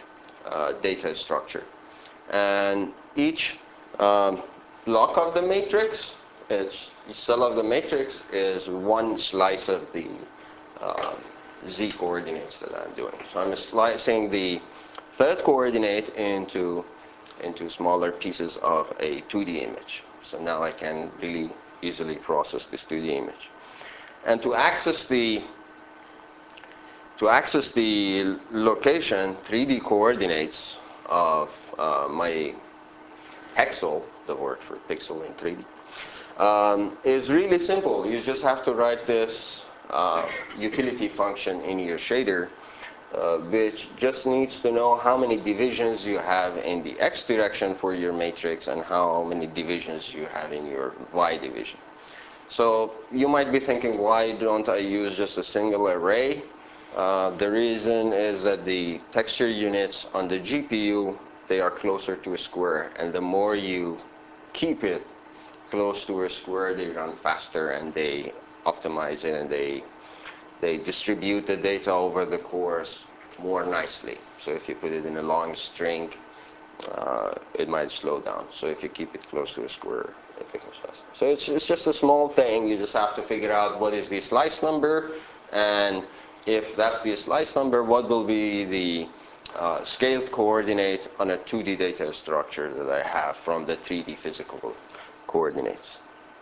uh, data structure. And each um, block of the matrix, it's, each cell of the matrix is one slice of the uh, z coordinates that I'm doing. So I'm slicing the third coordinate into, into smaller pieces of a two D image. So now I can really easily process this two D image. And to access the to access the location, three D coordinates of uh, my pixel, the word for pixel in three D, um, is really simple. You just have to write this uh, utility function in your shader, uh, which just needs to know how many divisions you have in the x direction for your matrix and how many divisions you have in your y division. So you might be thinking, why don't I use just a single array? Uh, the reason is that the texture units on the G P U, they are closer to a square, and the more you keep it close to a square, they run faster and they optimize it and they they distribute the data over the cores more nicely. So if you put it in a long string, uh, it might slow down. So if you keep it close to a square, it becomes faster. So it's, it's just a small thing. You just have to figure out what is the slice number, and if that's the slice number, what will be the uh, scaled coordinate on a two D data structure that I have from the three D physical coordinates.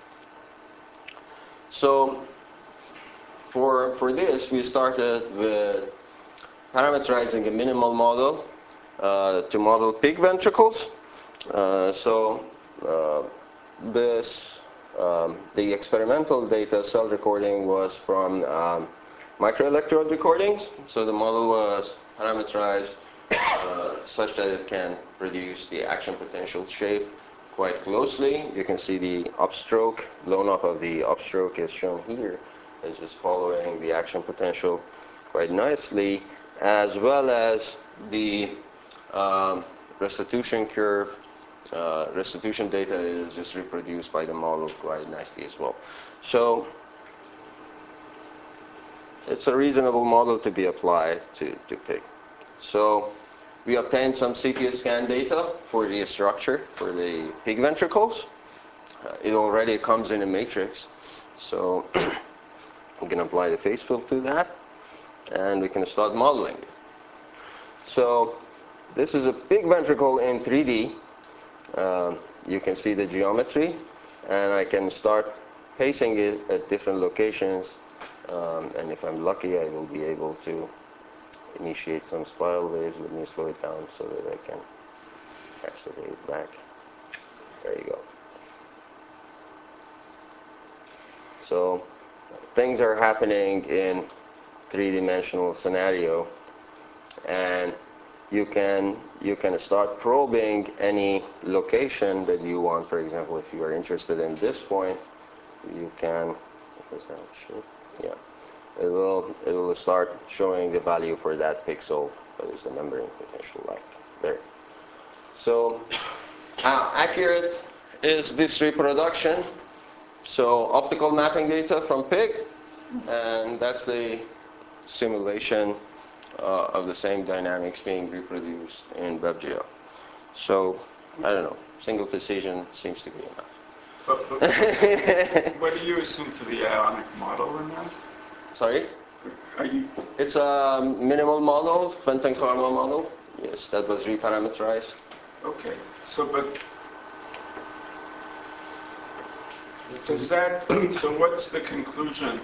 So for, for this, we started with parameterizing a minimal model uh, to model pig ventricles. Uh, so uh, this, um, the experimental data cell recording was from um, microelectrode recordings. So the model was parameterized uh, such that it can produce the action potential shape quite closely. You can see the upstroke, blown up of the upstroke is shown here. It's just following the action potential quite nicely, as well as the um, restitution curve. Uh, restitution data is just reproduced by the model quite nicely as well. So it's a reasonable model to be applied to, to pig. So we obtained some C T scan data for the structure for the pig ventricles. Uh, it already comes in a matrix. So we can apply the phase fill to that, and we can start modeling it. So this is a pig ventricle in three D. Uh, you can see the geometry, and I can start pacing it at different locations. Um, and if I'm lucky, I will be able to initiate some spiral waves. Let me slow it down so that I can catch the wave back. There you go. So things are happening in three-dimensional scenario, and you can you can start probing any location that you want. For example, if you are interested in this point, you can, is that shift? Yeah. It will, it will start showing the value for that pixel. What is the membrane potential like there? So how accurate is this reproduction? So optical mapping data from pig, and that's the simulation uh, of the same dynamics being reproduced in WebGL. So I don't know, single precision seems to be enough. But, but what do you assume for the ionic model in that? Sorry? Are you, It's a minimal model, Fenton-Karman model. Yes, that was reparameterized. okay, so but does that, so what's the conclusion?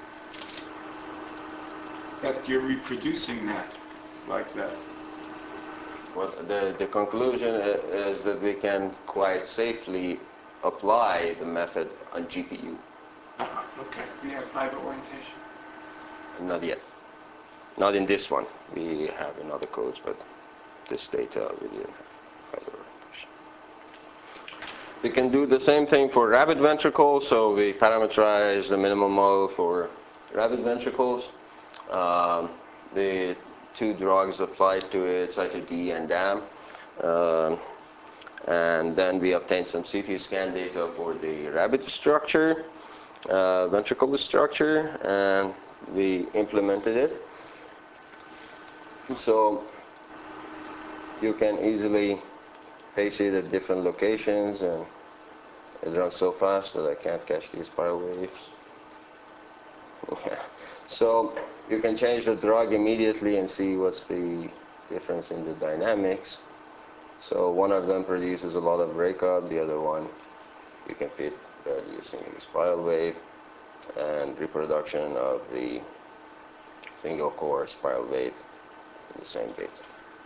That you're reproducing that like that? Well, the, the conclusion is that we can quite safely apply the method on G P U. Uh-huh, okay. Do you have fiber orientation? Not yet. Not in this one. We have in other codes, but this data we didn't have fiber orientation. We can do the same thing for rabbit ventricles. So we parameterize the minimal model for rabbit ventricles. Um, the two drugs applied to it, Cyto-D and D A M. Um, and then we obtained some C T scan data for the rabbit structure, uh, ventricle structure, and we implemented it. So you can easily paste it at different locations, and it runs so fast that I can't catch these spiral waves. Yeah. So you can change the drug immediately and see what's the difference in the dynamics. So one of them produces a lot of breakup, the other one you can fit barely a single spiral wave, and reproduction of the single core spiral wave in the same data.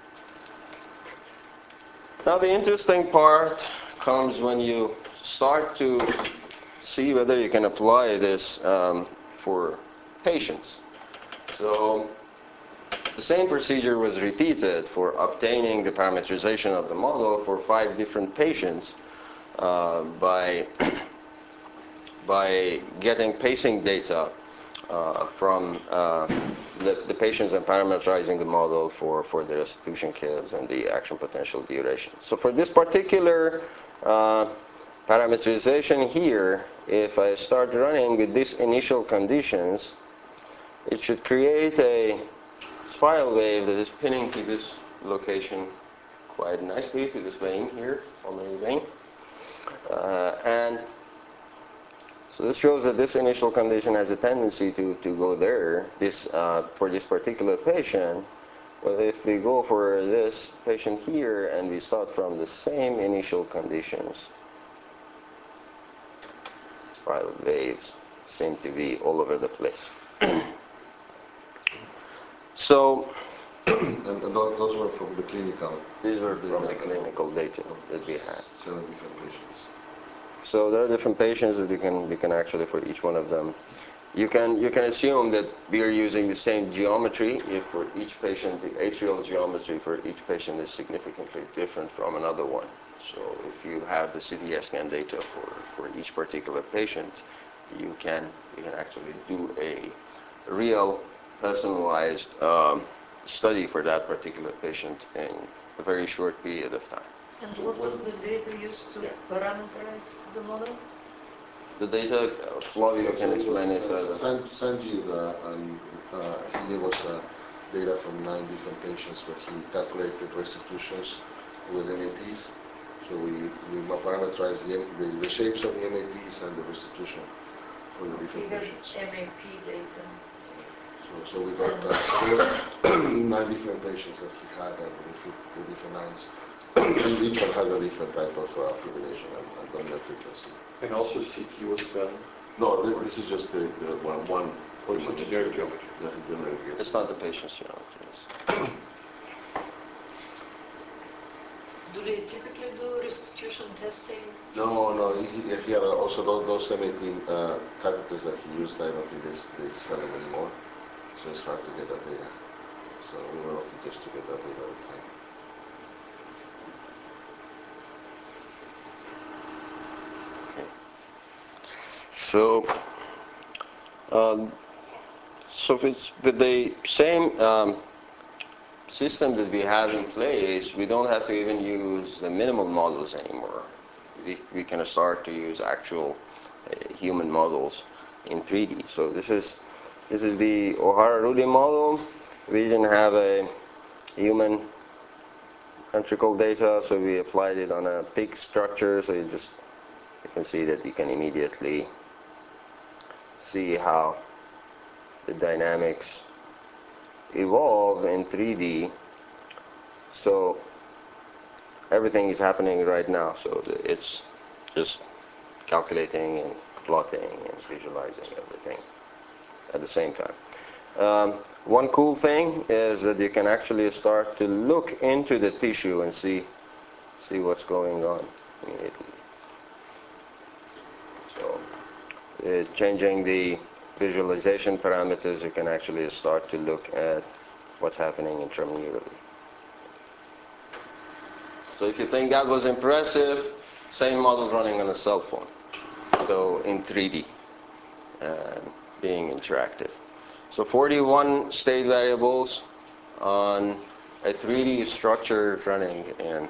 Now the interesting part comes when you start to see whether you can apply this um, for patients. So the same procedure was repeated for obtaining the parameterization of the model for five different patients uh, by, by getting pacing data uh, from uh, the, the patients and parameterizing the model for, for the restitution curves and the action potential duration. So for this particular uh, parameterization here, if I start running with these initial conditions, it should create a spiral wave that is pinning to this location quite nicely, to this vein here, pulmonary vein. Uh, and so this shows that this initial condition has a tendency to, to go there, this, uh, for this particular patient. But if we go for this patient here and we start from the same initial conditions, spiral waves seem to be all over the place. So, And, and tho- those were from the clinical. these were from the data. clinical data that we had. Seven different patients. So there are different patients that you can you can actually, for each one of them, you can you can assume that we are using the same geometry. If for each patient the atrial geometry for each patient is significantly different from another one. So if you have the C T scan data for, for each particular patient, you can you can actually do a real personalized um, study for that particular patient in a very short period of time. And what was the data used to parameterize the model? The data, uh, Flavio can explain it Uh, better. San- Sanjeev, uh, and, uh, he gave us uh, data from nine different patients where he calculated restitutions with M A Ps. So we, we parameterized the, the, the shapes of the M A Ps and the restitution for the He different had patients. M A P data. So, so we got uh, nine different patients that he had, and we fit the different lines. And each one has a different type of uh, fibrillation and, and dominant frequency. And also C T was done. No, thi- this is just the, the one, one. Oh, it's a generic geometry. Yeah, generic geometry. It's not the patient's geometry. Do they typically do restitution testing? No, no, he, he he had also those, those M A P uh, catheters that he used. I don't think they, they sell them anymore, so it's hard to get that data. So we were lucky just to get that data at the time. Okay. So, um, so if it's with the same um, system that we have in place, we don't have to even use the minimal models anymore. We, we can start to use actual uh, human models in three D. So this is this is the O'Hara-Rudy model. We didn't have a human ventricle data, so we applied it on a pig structure. So you just you can see that you can immediately see how the dynamics evolve in three D. So everything is happening right now. So it's just calculating and plotting and visualizing everything at the same time. Um, one cool thing is that you can actually start to look into the tissue and see see what's going on immediately. So uh, changing the visualization parameters, you can actually start to look at what's happening intramurally. So if you think that was impressive, same model running on a cell phone. So in three D and being interactive. So forty-one state variables on a three D structure running in,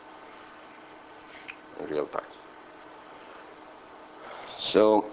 in real time. So,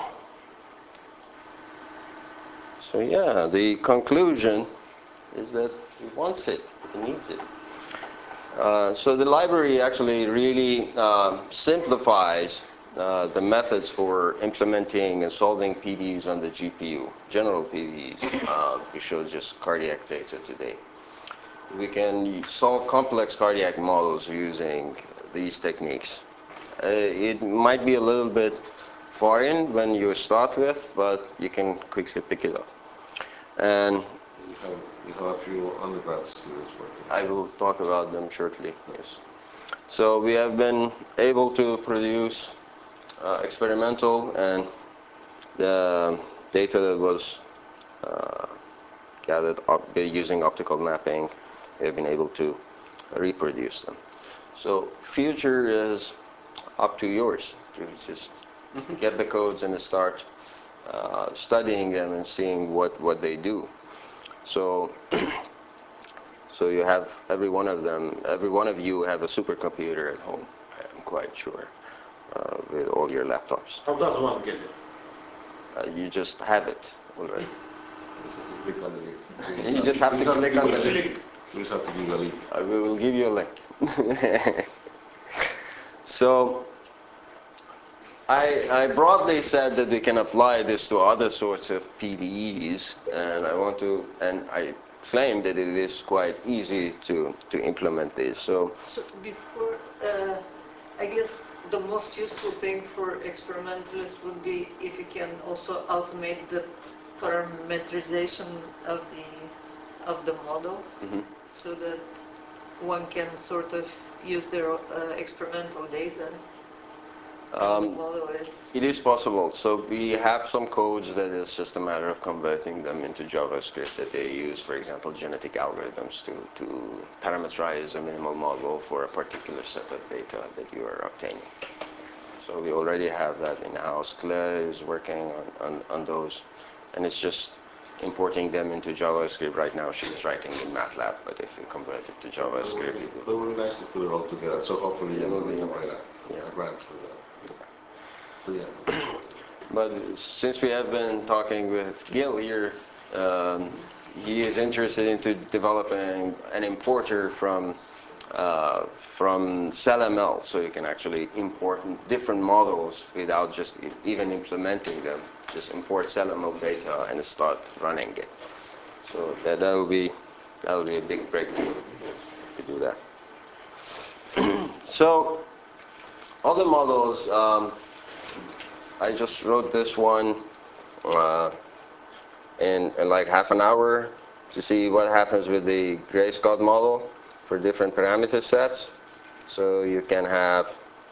so yeah, the conclusion is that he wants it, he needs it. Uh, so the library actually really uh, simplifies uh, the methods for implementing and solving P D Es on the G P U, general P D Es. Uh, we showed just cardiac data today. We can solve complex cardiac models using these techniques. Uh, it might be a little bit foreign when you start with, but you can quickly pick it up. And You have, you have a few undergrad students working. I will talk about them shortly, yes. So we have been able to produce uh, experimental and the data that was uh, gathered up using optical mapping, we have been able to reproduce them. So future is up to yours to just get the codes and start uh, studying them and seeing what, what they do. So, so you have every one of them, every one of you have a supercomputer at home, I'm quite sure, uh, with all your laptops. How does one get it? Uh, you just have it already. Click on the link. You just have to click on the link. You just have to give a link. I will give you a link. So, I, I broadly said that we can apply this to other sorts of P D Es, and I want to, and I claim that it is quite easy to, to implement this. So, So before, uh, I guess the most useful thing for experimentalists would be if you can also automate the parameterization of the of the model, mhm. so that one can sort of use their uh, experimental data. And the Um, model is It is possible. So we have some codes that is just a matter of converting them into JavaScript that they use, for example, genetic algorithms to, to parameterize a minimal model for a particular set of data that you are obtaining. So we already have that in-house. Claire is working on, on, on those, and it's just importing them into JavaScript. Right now she's writing in MATLAB, but if you convert it to JavaScript, it It will. would be nice to put it all together, so hopefully It you will know, we be can nice. write a, Yeah. a grant for that. So yeah. But since we have been talking with Gil here, um, he is interested into developing an importer from uh, from CellML, so you can actually import different models without just e- even implementing them. Just import CellML data and start running it. So that that would be that would be a big breakthrough to do that. So other models. Um, I just wrote this one uh, in, in like half an hour to see what happens with the Gray-Scott model for different parameter sets. So you can have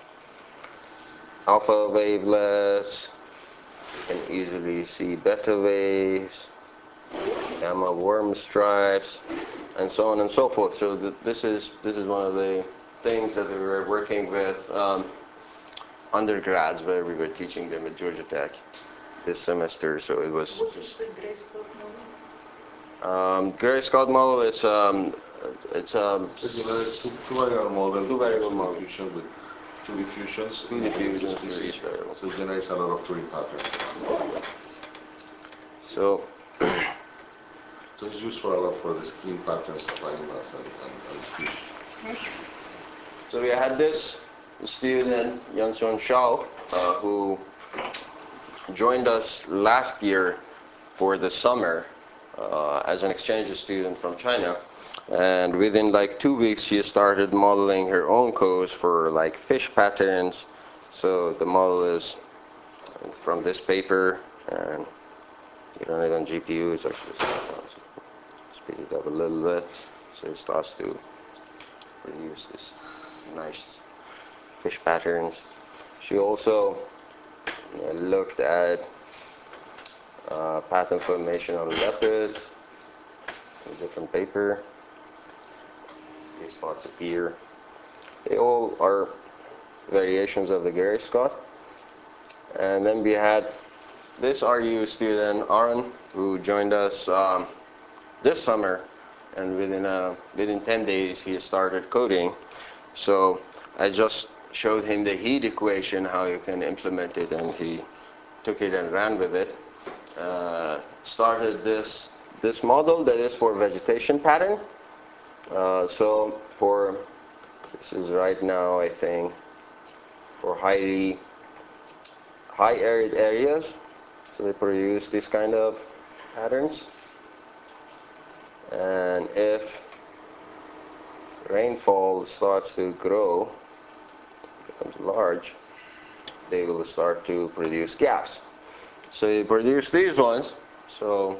alpha wavelets, you can easily see beta waves, gamma worm stripes, and so on and so forth. So th this is this is one of the things that we were working with um, undergrads, where we were teaching them at Georgia Tech this semester. So it was. what is the Gray-Scott model? Um, Gray-Scott model is um, it's um, It's a two, two variable model. Two variable two model. diffusion with two diffusions. Two in diffusions each for species. each variable. So it generates a lot of Turing patterns. So So it's used for a lot for the skin patterns of animals and, and, and fish. so we had this student Yanshon Shao uh, who joined us last year for the summer uh, as an exchange student from China. And within like two weeks, she started modeling her own codes for like fish patterns. So the model is from this paper, and you run it on G P U. It's actually speed it up a little bit, so it starts to produce this nice fish patterns. She also uh, looked at uh, pattern formation on leopards, a different paper. These spots appear. They all are variations of the Gray-Scott. And then we had this R U student, Aaron, who joined us um, this summer, and within uh, within ten days he started coding. So I just showed him the heat equation, how you can implement it, and he took it and ran with it. Uh, started this this model that is for vegetation pattern. Uh, so for This is right now, I think, for highly high arid areas. So they produce these kind of patterns. And if rainfall starts to grow, becomes large, they will start to produce gaps. So you produce these ones. So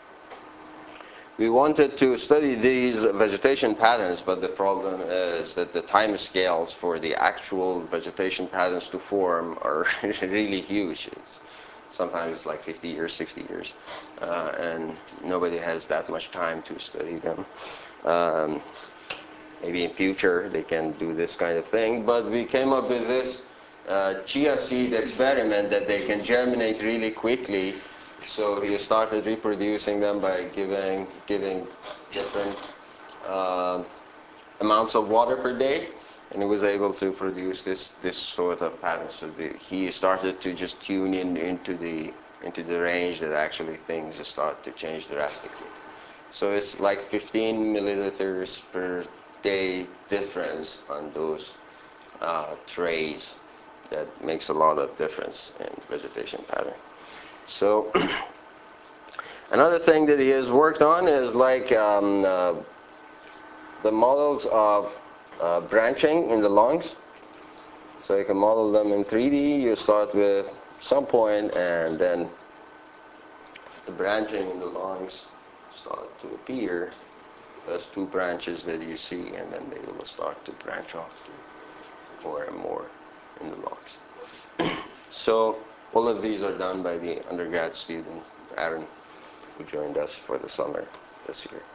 we wanted to study these vegetation patterns, but the problem is that the time scales for the actual vegetation patterns to form are really huge. It's sometimes like fifty years, sixty years, uh, and nobody has that much time to study them. Um, maybe in future they can do this kind of thing, but we came up with this uh, chia seed experiment that they can germinate really quickly. So he started reproducing them by giving giving different uh, amounts of water per day, and he was able to produce this this sort of pattern. So the, he started to just tune in into the into the range that actually things start to change drastically. So it's like fifteen milliliters per day difference on those uh, trays. That makes a lot of difference in vegetation pattern. So another thing that he has worked on is like um, uh, the models of uh, branching in the lungs. So you can model them in three D. You start with some point, and then the branching in the lungs start to appear as two branches that you see, and then they will start to branch off to more and more in the lungs. So all of these are done by the undergrad student, Aaron, who joined us for the summer this year.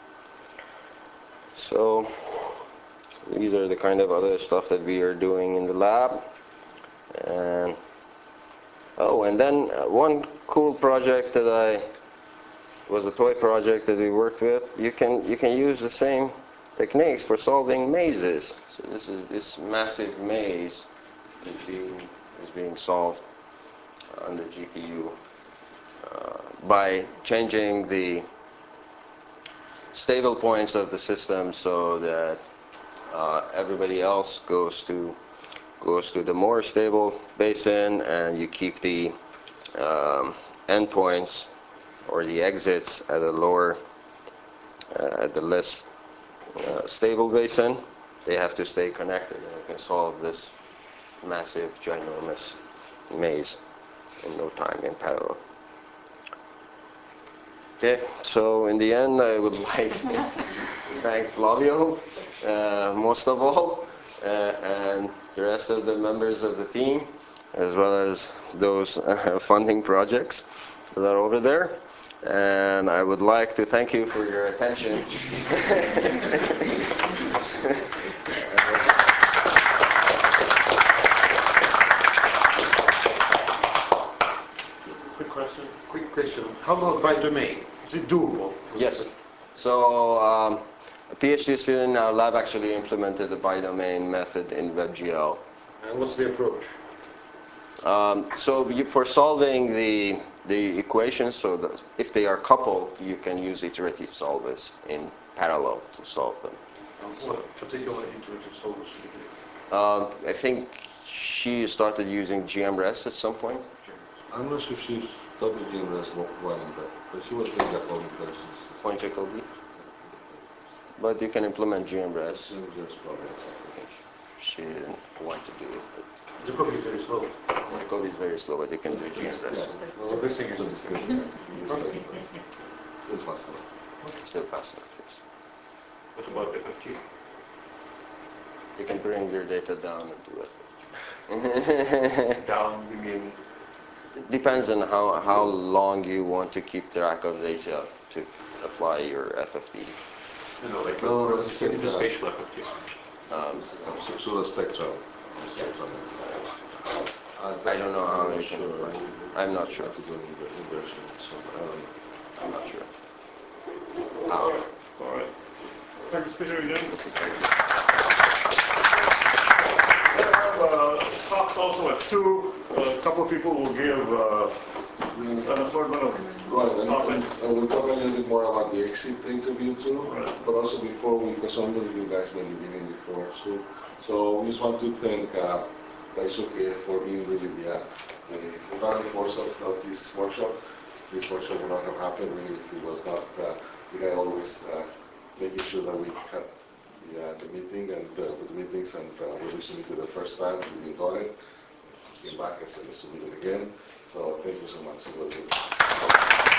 So these are the kind of other stuff that we are doing in the lab. And oh, and then uh, one cool project that I was a toy project that we worked with. You can you can use the same techniques for solving mazes. So this is this massive maze is being is being solved on the G P U uh, by changing the stable points of the system so that uh, everybody else goes to goes to the more stable basin, and you keep the um, endpoints or the exits at a lower, uh, at the less uh, stable basin. They have to stay connected, and you can solve this massive, ginormous maze in no time in parallel. Okay, so in the end, I would like to thank Flavio, uh, most of all, uh, and the rest of the members of the team, as well as those uh, funding projects that are over there. And I would like to thank you for your attention. Quick question. Quick question. How about by domain? Is it doable? Yes. So um, a PhD student in our lab actually implemented the bi-domain method in WebGL. And what's the approach? Um, so you, for solving the the equations, so that if they are coupled, you can use iterative solvers in parallel to solve them. And what particular iterative solvers do you use? Um, I think she started using G M R S at some point. I'm not sure if she's got the G M S one, but, but she was doing Jacobi versions. Point Jacobi. But you can implement G M R S. G M S probably. I think she didn't want to do it. But Jacobi is very slow. Jacobi is very slow, but you can do G M R S. Well, this thing is This is good. Still fast enough. Still fast enough, yes. What about F F T? You can bring your data down and do it. Down, you mean? It depends on how, how long you want to keep track of data to apply your F F T. You know, like No, no, no, it's like, uh, spatial F F T. Um, So, so the spectral. spectral. As I don't know how I'm you not can sure. apply. I'm not sure. To do an inver- inversion, so I don't know. I'm not sure. How? All right. Thanks, Peter, again. I have a talk also at two, a couple of people will give uh, an assortment of Right, and, comments. and we'll talk a little bit more about the exit interview too, Right. but also before we, because some of you guys may be leaving before, so, so we just want to thank uh, Daisuke for being really the, uh, the driving force of, of this workshop. This workshop would not have happened really if it was not uh, the guy always uh, making sure that we had the, uh, the meeting and uh, with meetings, and uh, when we submitted the first time, we didn't got it. Came back and said, let's submit it again. So thank you so much. It was,